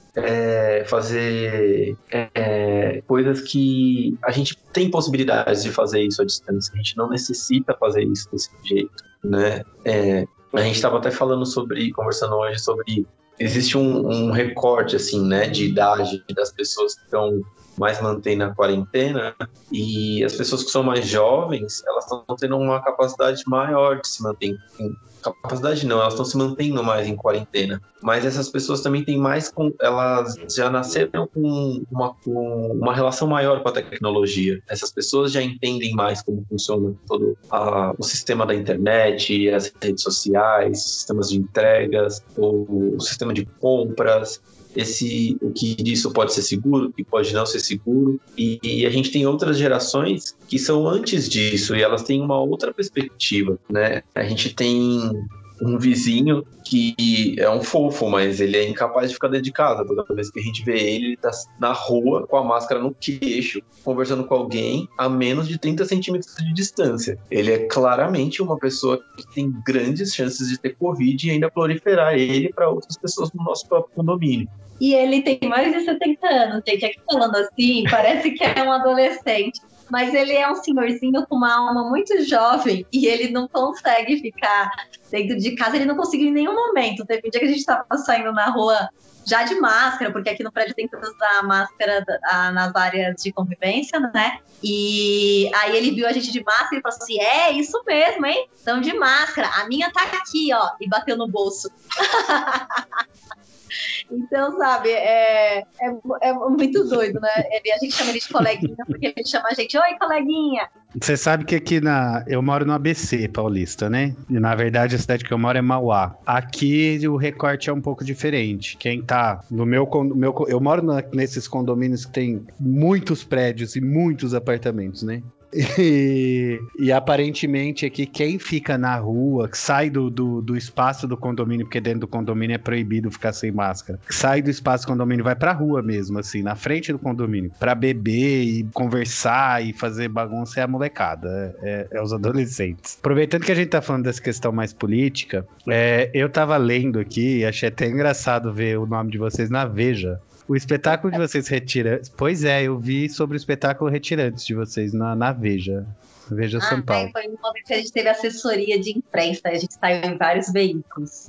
fazer coisas que a gente tem possibilidades de fazer isso à distância. A gente não necessita fazer isso desse jeito, né? A gente estava até conversando hoje sobre, existe um recorte, assim, né, de idade das pessoas que estão mais mantendo a quarentena, e as pessoas que são mais jovens, elas estão tendo uma capacidade maior de se manter capacidade não, elas estão se mantendo mais em quarentena, mas essas pessoas também têm mais, elas já nasceram com uma relação maior com a tecnologia. Essas pessoas já entendem mais como funciona todo o sistema da internet, as redes sociais, sistemas de entregas, o sistema de compras, o que disso pode ser seguro, o que pode não ser seguro, e a gente tem outras gerações que são antes disso e elas têm uma outra perspectiva, né? A gente tem um vizinho que é um fofo, mas ele é incapaz de ficar dentro de casa. Toda vez que a gente vê ele tá na rua com a máscara no queixo, conversando com alguém a menos de 30 centímetros de distância. Ele é claramente uma pessoa que tem grandes chances de ter Covid e ainda proliferar ele para outras pessoas no nosso próprio condomínio. E ele tem mais de 70 anos, gente. Aqui falando assim, parece que é um adolescente. Mas ele é um senhorzinho com uma alma muito jovem e ele não consegue ficar dentro de casa, ele não conseguiu em nenhum momento. Teve um dia que a gente estava saindo na rua já de máscara, porque aqui no prédio tem que usar máscara nas áreas de convivência, né? E aí ele viu a gente de máscara e falou assim, isso mesmo, hein? Estão de máscara, a minha tá aqui, ó, e bateu no bolso. Então, sabe, é muito doido, né? A gente chama ele de coleguinha, porque ele chama a gente, oi, coleguinha. Você sabe que aqui eu moro no ABC paulista, né? E na verdade a cidade que eu moro é Mauá. Aqui o recorte é um pouco diferente. Quem tá no eu moro nesses condomínios que tem muitos prédios e muitos apartamentos, né? E aparentemente aqui quem fica na rua, sai do espaço do condomínio, porque dentro do condomínio é proibido ficar sem máscara, sai do espaço do condomínio, vai pra rua mesmo, assim, na frente do condomínio, pra beber e conversar e fazer bagunça, é a molecada, é os adolescentes. Aproveitando que a gente tá falando dessa questão mais política, eu tava lendo aqui, achei até engraçado ver o nome de vocês na Veja. O espetáculo de vocês retirantes... Pois é, eu vi sobre o espetáculo Retirantes de vocês na Veja. Veja São Paulo. Foi no momento que a gente teve assessoria de imprensa, a gente saiu em vários veículos.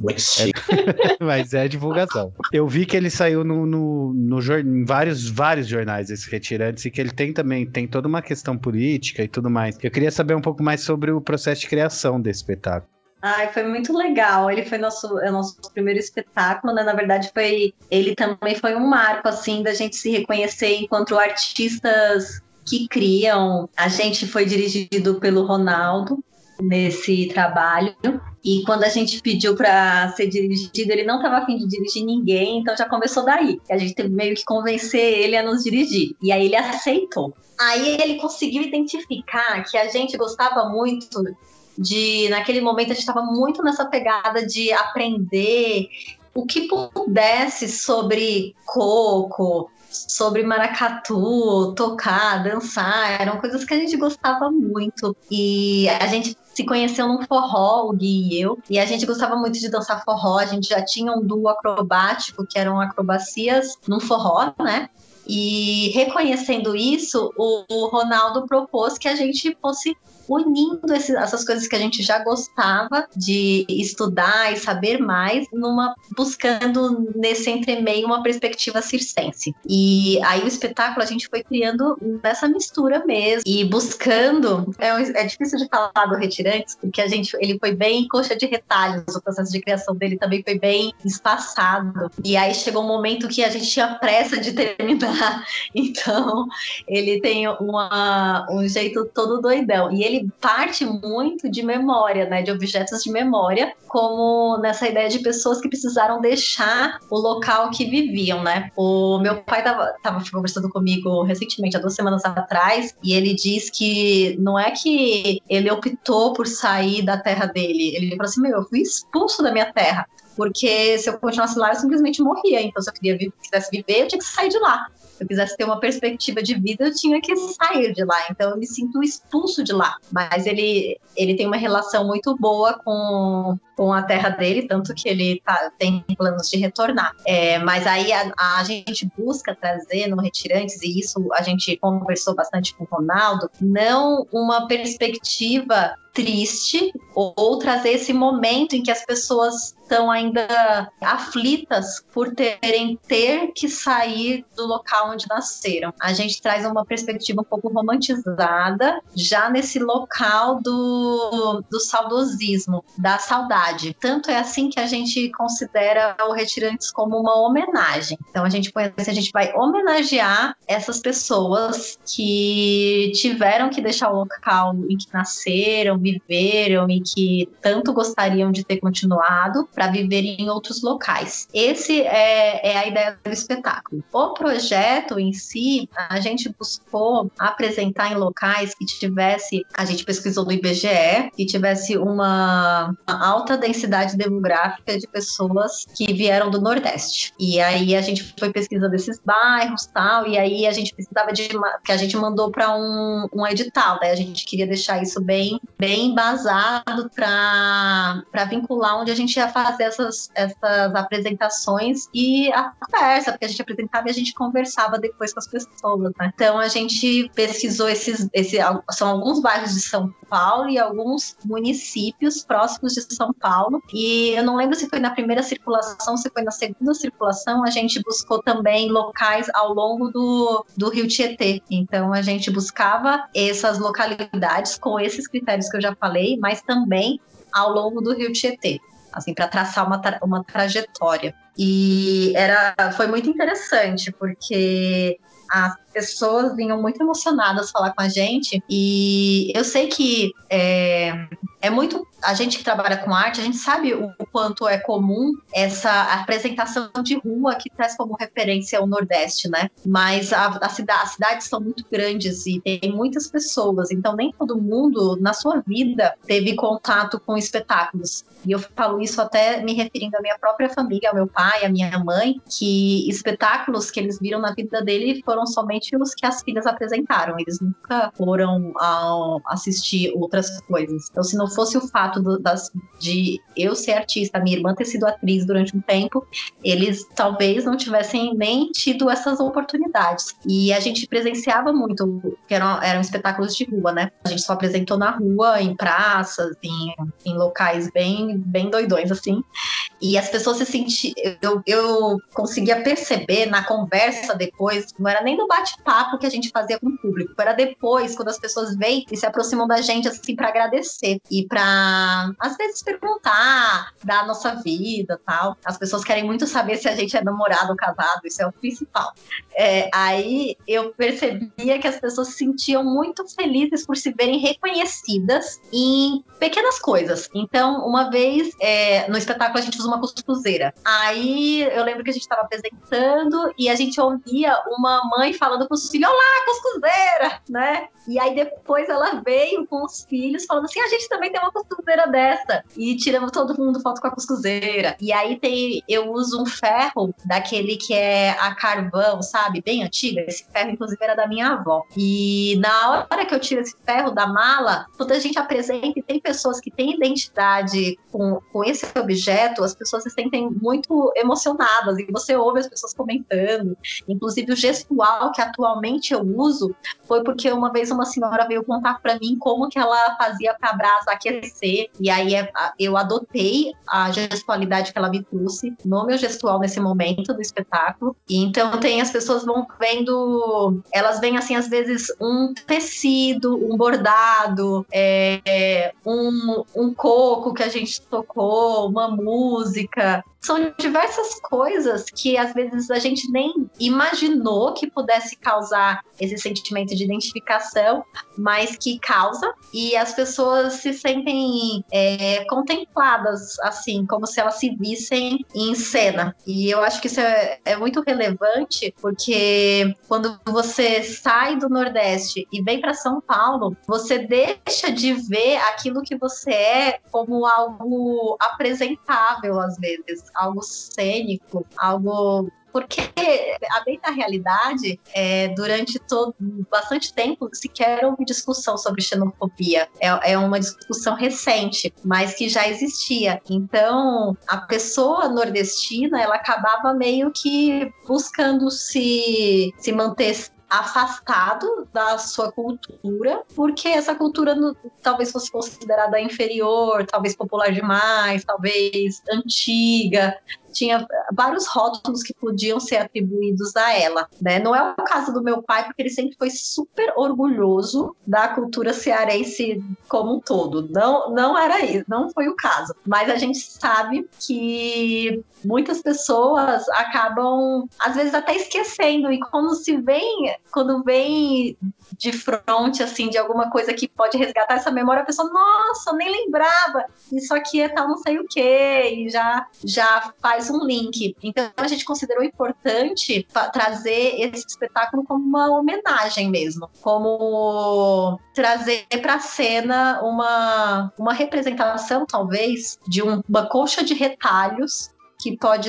Mas é divulgação. Eu vi que ele saiu em vários jornais, esse Retirantes, e que ele tem toda uma questão política e tudo mais. Eu queria saber um pouco mais sobre o processo de criação desse espetáculo. Foi muito legal. Ele foi nosso primeiro espetáculo, né? Na verdade, ele também foi um marco, assim, da gente se reconhecer enquanto artistas que criam. A gente foi dirigido pelo Ronaldo nesse trabalho. E quando a gente pediu para ser dirigido, ele não estava a fim de dirigir ninguém, então já começou daí. A gente teve meio que convencer ele a nos dirigir. E aí ele aceitou. Aí ele conseguiu identificar que a gente gostava muito naquele momento a gente estava muito nessa pegada de aprender o que pudesse sobre coco, sobre maracatu, tocar, dançar, eram coisas que a gente gostava muito. E a gente se conheceu num forró, o Gui e eu, e a gente gostava muito de dançar forró, a gente já tinha um duo acrobático, que eram acrobacias num forró, né? E reconhecendo isso, o Ronaldo propôs que a gente fosse unindo essas coisas que a gente já gostava de estudar e saber mais, buscando nesse entremeio uma perspectiva circense. E aí o espetáculo a gente foi criando nessa mistura mesmo, e buscando, é difícil de falar do Retirantes, porque ele foi bem coxa de retalhos, o processo de criação dele também foi bem espaçado, e aí chegou um momento que a gente tinha pressa de terminar, então ele tem um jeito todo doidão, e ele parte muito de memória, né, de objetos de memória, como nessa ideia de pessoas que precisaram deixar o local que viviam, né. O meu pai tava conversando comigo recentemente, há 2 semanas atrás, e ele diz que não é que ele optou por sair da terra dele, ele falou assim, eu fui expulso da minha terra, porque se eu continuasse lá eu simplesmente morria, então se eu quisesse viver eu tinha que sair de lá. Se eu quisesse ter uma perspectiva de vida, eu tinha que sair de lá. Então, eu me sinto expulso de lá. Mas ele tem uma relação muito boa com a terra dele, tanto que ele tem planos de retornar. Mas aí a gente busca trazer no Retirantes, e isso a gente conversou bastante com o Ronaldo, não uma perspectiva triste, ou trazer esse momento em que as pessoas estão ainda aflitas por ter que sair do local onde nasceram. A gente traz uma perspectiva um pouco romantizada, já nesse local do saudosismo, da saudade. Tanto é assim que a gente considera o Retirantes como uma homenagem. Então a gente vai homenagear essas pessoas que tiveram que deixar o local em que nasceram, viveram e que tanto gostariam de ter continuado para viver em outros locais. Esse é a ideia do espetáculo. O projeto em si, a gente buscou apresentar em locais que tivesse, a gente pesquisou no IBGE, que tivesse uma alta densidade demográfica de pessoas que vieram do Nordeste. E aí a gente foi pesquisando esses bairros e tal, e aí a gente precisava que a gente mandou para um edital, né? A gente queria deixar isso bem embasado para vincular onde a gente ia fazer essas apresentações e a conversa, porque a gente apresentava e a gente conversava depois com as pessoas, né? Então a gente pesquisou são alguns bairros de São Paulo e alguns municípios próximos de São Paulo, e eu não lembro se foi na primeira circulação, se foi na segunda circulação, a gente buscou também locais ao longo do Rio Tietê. Então a gente buscava essas localidades com esses critérios que eu já falei, mas também ao longo do Rio Tietê, assim, para traçar uma trajetória. E foi muito interessante, porque as pessoas vinham muito emocionadas falar com a gente, e eu sei que é muito... A gente que trabalha com arte, a gente sabe o quanto é comum essa apresentação de rua que traz como referência o Nordeste, né? Mas as cidades são muito grandes e tem muitas pessoas, então nem todo mundo na sua vida teve contato com espetáculos. E eu falo isso até me referindo à minha própria família, ao meu pai, à minha mãe, que espetáculos que eles viram na vida dele foram somente os que as filhas apresentaram. Eles nunca foram assistir outras coisas. Então, se não fosse o fato de eu ser artista, minha irmã ter sido atriz durante um tempo, eles talvez não tivessem nem tido essas oportunidades. E a gente presenciava muito, que eram espetáculos de rua, né? A gente só apresentou na rua, em praças, em locais bem doidões, assim. E as pessoas se sentiam... Eu conseguia perceber na conversa depois, não era nem no bate-papo que a gente fazia com o público, era depois, quando as pessoas vêm e se aproximam da gente, assim, para agradecer e para, às vezes, perguntar da nossa vida e tal. As pessoas querem muito saber se a gente é namorado ou casado, isso é o principal. Aí eu percebia que as pessoas se sentiam muito felizes por se verem reconhecidas em pequenas coisas. Então, uma vez, no espetáculo a gente usa uma costura. Aí eu lembro que a gente estava apresentando e a gente ouvia uma mãe falando com os filhos, olá, coscuzeira, né? E aí depois ela veio com os filhos falando assim, a gente também tem uma coscuzeira dessa. E tiramos todo mundo foto com a coscuzeira. E aí eu uso um ferro daquele que é a carvão, sabe? Bem antiga. Esse ferro, inclusive, era da minha avó. E na hora que eu tiro esse ferro da mala, toda a gente apresenta e tem pessoas que têm identidade com esse objeto, as pessoas se sentem muito emocionadas e você ouve as pessoas comentando. Inclusive o gestual que atualmente eu uso foi porque uma vez uma senhora veio contar para mim como que ela fazia para a brasa aquecer, e aí eu adotei a gestualidade que ela me trouxe no meu gestual nesse momento do espetáculo. E então as pessoas vão vendo, elas veem assim às vezes um tecido, um bordado, um coco que a gente tocou, uma música. São diversas coisas que às vezes a gente nem imaginou que pudesse causar esse sentimento de identificação, mas que causa, e as pessoas se sentem contempladas, assim, como se elas se vissem em cena. E eu acho que isso é muito relevante, porque quando você sai do Nordeste e vem para São Paulo, você deixa de ver aquilo que você é como algo apresentável, às vezes, algo cênico, algo... Porque, a bem da realidade, durante bastante tempo, sequer houve discussão sobre xenofobia. É uma discussão recente, mas que já existia. Então, a pessoa nordestina, ela acabava meio que buscando se manter afastado da sua cultura, porque essa cultura talvez fosse considerada inferior, talvez popular demais, talvez antiga. Tinha vários rótulos que podiam ser atribuídos a ela, né? Não é o caso do meu pai, porque ele sempre foi super orgulhoso da cultura cearense como um todo. Não era isso, não foi o caso. Mas a gente sabe que muitas pessoas acabam, às vezes, até esquecendo. E quando vem de frente, assim, de alguma coisa que pode resgatar essa memória, a pessoa, nossa, eu nem lembrava, isso aqui é tal não sei o quê, e já faz um link. Então a gente considerou importante trazer esse espetáculo como uma homenagem mesmo, como trazer para a cena uma representação, talvez, de uma colcha de retalhos que pode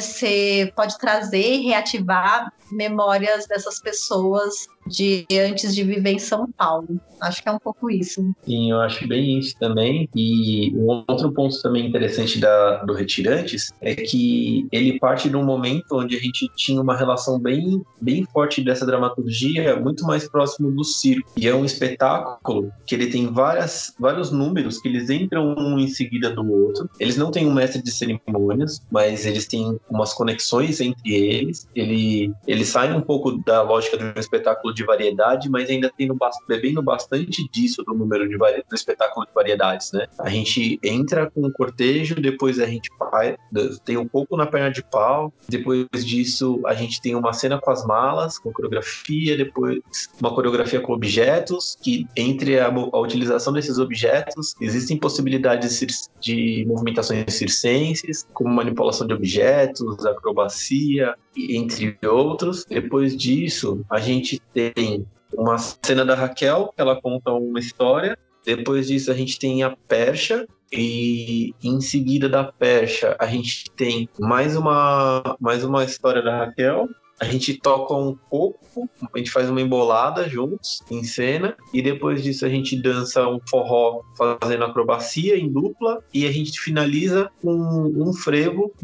trazer e reativar memórias dessas pessoas de antes de viver em São Paulo. Acho que é um pouco isso. Sim, eu acho bem isso também. E um outro ponto também interessante do Retirantes é que ele parte de um momento onde a gente tinha uma relação bem, bem forte dessa dramaturgia, muito mais próximo do circo. E é um espetáculo que ele tem vários números que eles entram um em seguida do outro. Eles não têm um mestre de cerimônias, mas eles têm umas conexões entre eles. Ele sai um pouco da lógica de um espetáculo de variedade, mas ainda tem bebendo bastante disso do número do espetáculo de variedades, né? A gente entra com o cortejo, depois a gente tem um pouco na perna de pau, depois disso a gente tem uma cena com as malas, com coreografia, depois uma coreografia com objetos, que entre a utilização desses objetos existem possibilidades de movimentações circenses, como manipulação de objetos, acrobacia, entre outros. Depois disso, a gente tem uma cena da Raquel, ela conta uma história. Depois disso, a gente tem a Percha. E em seguida da Percha, a gente tem mais uma história da Raquel. A gente toca um pouco, a gente faz uma embolada juntos, em cena, e depois disso a gente dança um forró fazendo acrobacia em dupla, e a gente finaliza com um frevo,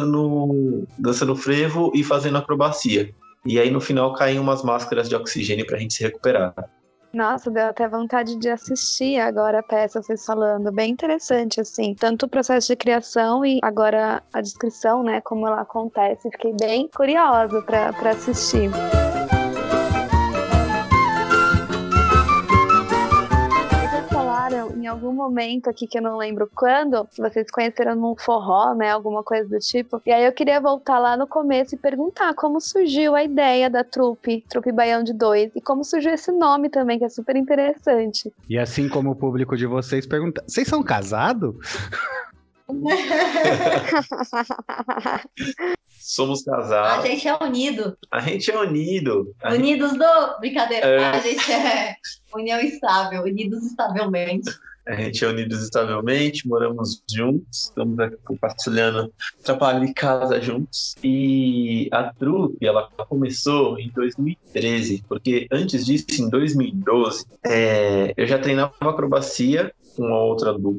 dançando frevo e fazendo acrobacia. E aí no final caem umas máscaras de oxigênio pra gente se recuperar. Nossa, deu até vontade de assistir agora a peça, vocês falando. Bem interessante, assim. Tanto o processo de criação e agora a descrição, né, como ela acontece. Fiquei bem curiosa pra assistir. Em algum momento aqui, que eu não lembro quando, vocês conheceram num forró, né, alguma coisa do tipo, e aí eu queria voltar lá no começo e perguntar como surgiu a ideia da trupe Baião de Dois, e como surgiu esse nome também, que é super interessante. E assim como o público de vocês pergunta, vocês são casados? Somos casados. A gente é unido. A gente é unido. Unidos do... Brincadeira. A gente é união estável. Unidos estavelmente. A gente é unidos estavelmente, moramos juntos, estamos aqui compartilhando trabalho e casa juntos. E a trupe, ela começou em 2013, porque antes disso, em 2012, eu já treinava acrobacia com uma outra dupla.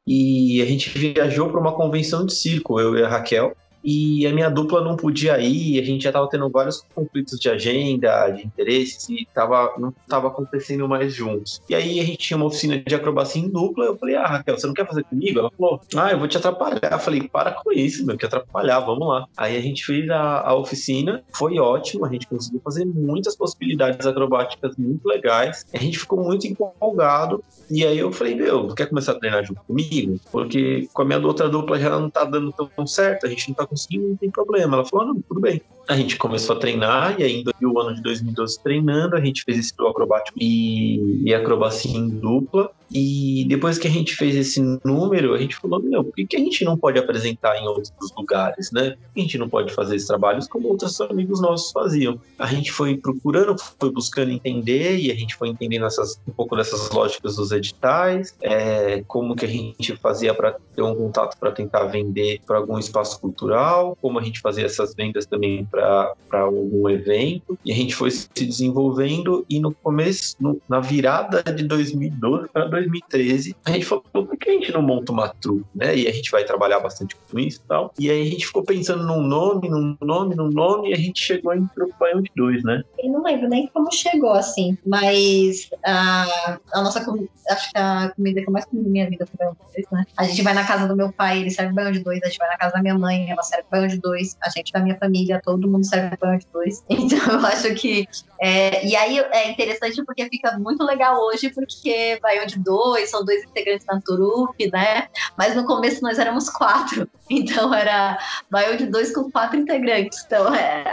e a gente viajou para uma convenção de circo, eu e a Raquel. E a minha dupla não podia ir, a gente já estava tendo vários conflitos de agenda, de interesses, e não estava acontecendo mais juntos. E aí a gente tinha uma oficina de acrobacia em dupla, eu falei, Raquel, você não quer fazer comigo? Ela falou, eu vou te atrapalhar. Eu falei, para com isso, que atrapalhar, vamos lá. Aí a gente fez a oficina, foi ótimo, a gente conseguiu fazer muitas possibilidades acrobáticas muito legais, a gente ficou muito empolgado, e aí eu falei, quer começar a treinar junto comigo? Porque com a minha outra dupla já não tá dando tão certo, a gente não tá conseguindo, não tem problema. Ela falou, não, tudo bem. A gente começou a treinar, e ainda no ano de 2012 treinando, a gente fez esse trio acrobático e acrobacia em dupla. E depois que a gente fez esse número, a gente falou, por que a gente não pode apresentar em outros lugares, né? Por que a gente não pode fazer esses trabalhos como outros amigos nossos faziam? A gente foi procurando, foi buscando entender, e a gente foi entendendo um pouco dessas lógicas dos editais, como que a gente fazia para ter um contato para tentar vender para algum espaço cultural, como a gente fazia essas vendas também para algum evento, e a gente foi se desenvolvendo, e no começo, na virada de 2012 para 2013, a gente falou, por que a gente não monta uma trupe, né? E a gente vai trabalhar bastante com isso e tal. E aí a gente ficou pensando num nome, e a gente chegou em Trupe Baião de 2, né? Eu não lembro nem como chegou, assim, mas a nossa acho que a comida que eu mais comi na minha vida foi Baião de 2, né? A gente vai na casa do meu pai, ele serve Baião de 2, a gente vai na casa da minha mãe, ela serve Baião de 2, a gente da minha família, todo mundo serve Baião de 2. Então eu acho que e aí é interessante porque fica muito legal hoje, porque Baião de 2, são 2 integrantes da trupe, né? Mas no começo nós éramos 4, então era Baião de 2 com 4 integrantes, então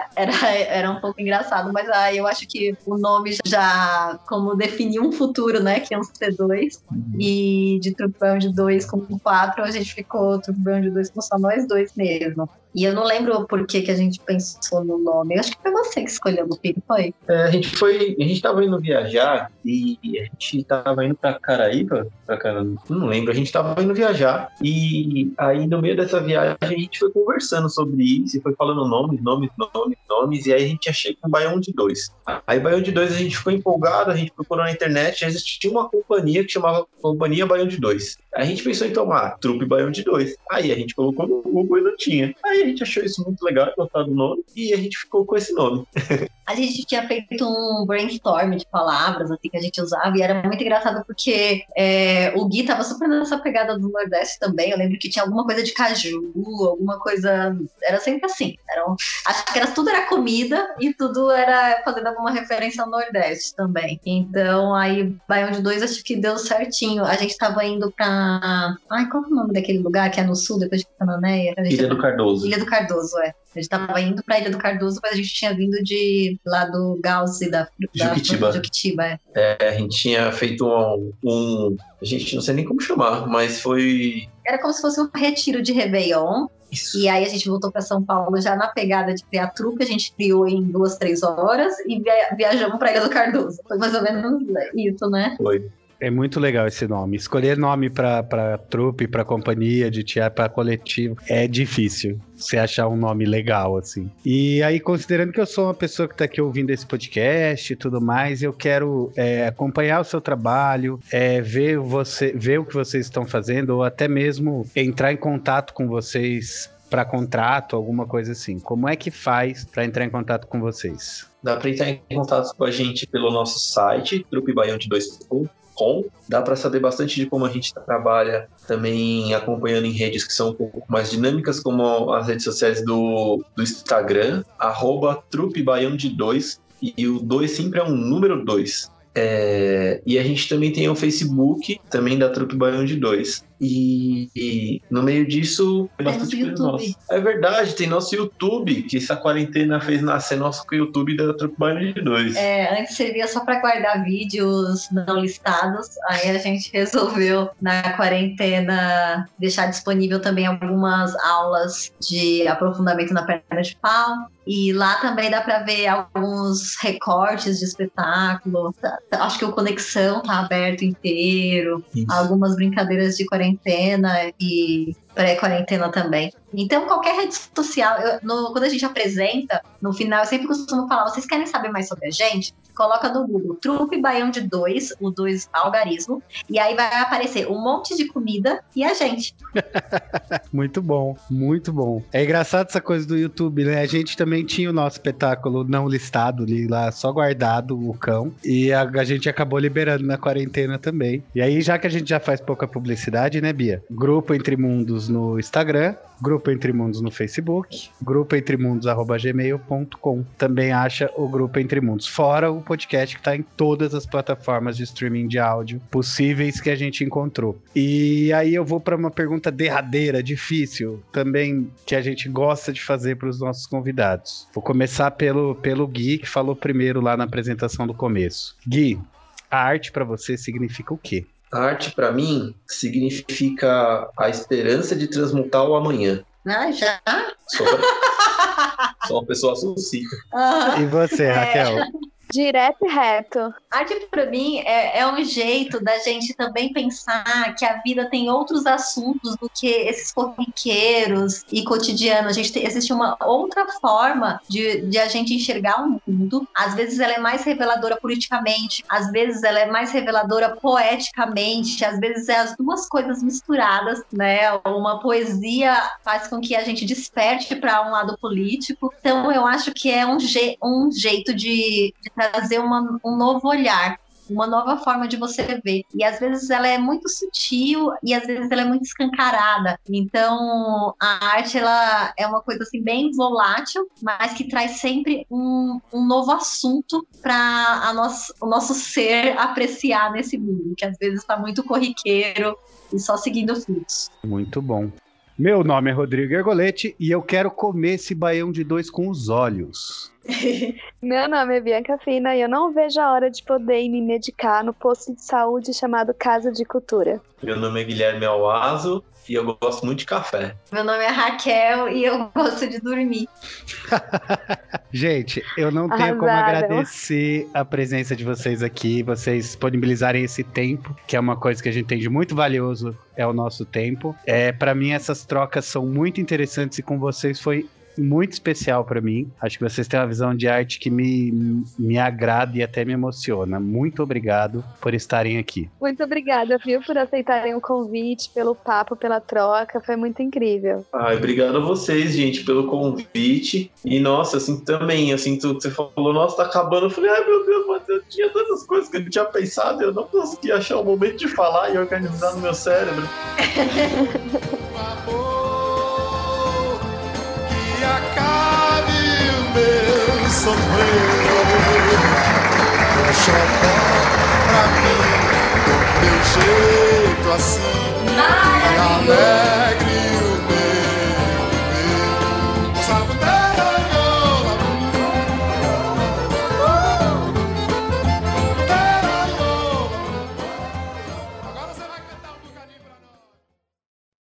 era um pouco engraçado, mas eu acho que o nome já como definiu um futuro, né? Que iam ser 2, e de Trupe Baião de 2 com 4, a gente ficou Trupe Baião de 2 com só nós 2 mesmo. E eu não lembro por que a gente pensou no nome. Eu acho que foi você que escolheu o filho, foi? A gente tava indo viajar, e a gente tava indo pra Caraíba, não lembro, a gente tava indo viajar, e aí no meio dessa viagem a gente foi conversando sobre isso, e foi falando nomes, e aí a gente achei com Baião de 2. Aí Baião de 2 a gente ficou empolgado, a gente procurou na internet, já existia uma companhia que chamava Companhia Baião de 2. Aí a gente pensou em tomar Trupe Baião de 2. Aí a gente colocou no Google e não tinha. Aí a gente achou isso muito legal, gostado do nome, e a gente ficou com esse nome. A gente tinha feito um brainstorm de palavras assim, que a gente usava, e era muito engraçado porque o Gui tava super nessa pegada do Nordeste também. Eu lembro que tinha alguma coisa de caju, alguma coisa, era sempre assim, acho que tudo era comida e tudo era fazendo alguma referência ao Nordeste também. Então aí Baião de 2 acho que deu certinho. A gente tava indo pra qual é o nome daquele lugar que é no sul, depois de Cananéia? Ilha do Cardoso. Ilha do Cardoso, A gente tava indo pra Ilha do Cardoso, mas a gente tinha vindo de lá do Gauss e da Juquitiba. A gente tinha feito a gente não sei nem como chamar, mas foi... Era como se fosse um retiro de Réveillon. Isso. E aí a gente voltou para São Paulo já na pegada de criar trupe, a gente criou em 2-3 horas e viajamos pra Ilha do Cardoso. Foi mais ou menos isso, né? Foi. É muito legal esse nome. Escolher nome pra trupe, pra companhia de teatro, pra coletivo, é difícil você achar um nome legal, assim. E aí, considerando que eu sou uma pessoa que tá aqui ouvindo esse podcast e tudo mais, eu quero acompanhar o seu trabalho, ver o que vocês estão fazendo, ou até mesmo entrar em contato com vocês para contrato, alguma coisa assim. Como é que faz para entrar em contato com vocês? Dá para entrar em contato com a gente pelo nosso site, trupebaião2.com. Dá para saber bastante de como a gente trabalha também acompanhando em redes que são um pouco mais dinâmicas, como as redes sociais do Instagram, @trupebaião2, e o 2 sempre é um número 2. E a gente também tem o Facebook, também da Trupe Baião de 2. E no meio disso tem bastante coisa nossa. É verdade, tem nosso YouTube, que essa quarentena fez nascer nosso YouTube da Trupe Baião de 2. Antes servia só para guardar vídeos não listados, aí a gente resolveu na quarentena deixar disponível também algumas aulas de aprofundamento na perna de pau. E lá também dá para ver alguns recortes de espetáculo. Acho que o Conexão tá aberto inteiro. Isso. Algumas brincadeiras de quarentena e pré-quarentena também. Então, qualquer rede social, quando a gente apresenta, no final, eu sempre costumo falar, vocês querem saber mais sobre a gente? Coloca no Google, Trupe Baião de 2, o 2 algarismo, e aí vai aparecer um monte de comida e a gente. Muito bom, muito bom. É engraçado essa coisa do YouTube, né? A gente também tinha o nosso espetáculo não listado ali lá, só guardado, o cão, e a gente acabou liberando na quarentena também. E aí, já que a gente já faz pouca publicidade, né, Bia? Grupo Entre Mundos no Instagram, Grupo Entre Mundos no Facebook, grupoentremundos@gmail.com. Também acha o Grupo Entre Mundos, fora o podcast que tá em todas as plataformas de streaming de áudio possíveis que a gente encontrou. E aí eu vou para uma pergunta derradeira, difícil, também que a gente gosta de fazer para os nossos convidados. Vou começar pelo Gui, que falou primeiro lá na apresentação do começo. Gui, a arte para você significa o quê? A arte, para mim, significa a esperança de transmutar o amanhã. Ah, já? Sou uma pessoa sucinta. E você, Raquel? Direto e reto. Arte, para mim, é um jeito da gente também pensar que a vida tem outros assuntos do que esses corriqueiros e cotidianos. Existe uma outra forma de a gente enxergar o mundo. Às vezes ela é mais reveladora politicamente, às vezes ela é mais reveladora poeticamente, às vezes é as duas coisas misturadas, né? Uma poesia faz com que a gente desperte para um lado político. Então eu acho que é um jeito de trazer um novo olhar, uma nova forma de você ver. E às vezes ela é muito sutil e às vezes ela é muito escancarada. Então a arte, ela é uma coisa assim bem volátil, mas que traz sempre um novo assunto para o nosso ser apreciar nesse mundo, que às vezes está muito corriqueiro e só seguindo o fluxo. Muito bom. Meu nome é Rodrigo Ergolete e eu quero comer esse baião de 2 com os olhos. Meu nome é Bianca Fina e eu não vejo a hora de poder ir me medicar no posto de saúde chamado Casa de Cultura. Meu nome é Guilherme Alwazo e eu gosto muito de café. Meu nome é Raquel e eu gosto de dormir. Gente, eu não tenho como agradecer a presença de vocês aqui, vocês disponibilizarem esse tempo, que é uma coisa que a gente tem de muito valioso, é o nosso tempo. Para mim, essas trocas são muito interessantes e com vocês foi muito especial pra mim. Acho que vocês têm uma visão de arte que me agrada e até me emociona. Muito obrigado por estarem aqui. Muito obrigada, viu, por aceitarem o convite, pelo papo, pela troca. Foi muito incrível. Obrigado a vocês, gente, pelo convite. E, nossa, assim, também, assim, você falou, nossa, tá acabando. Eu falei, ai, meu Deus, mas eu tinha tantas coisas que eu tinha pensado, eu não consegui achar o momento de falar e organizar no meu cérebro. Acabe o meu sofrer, deixa pra mim, do teu jeito assim, e alegre.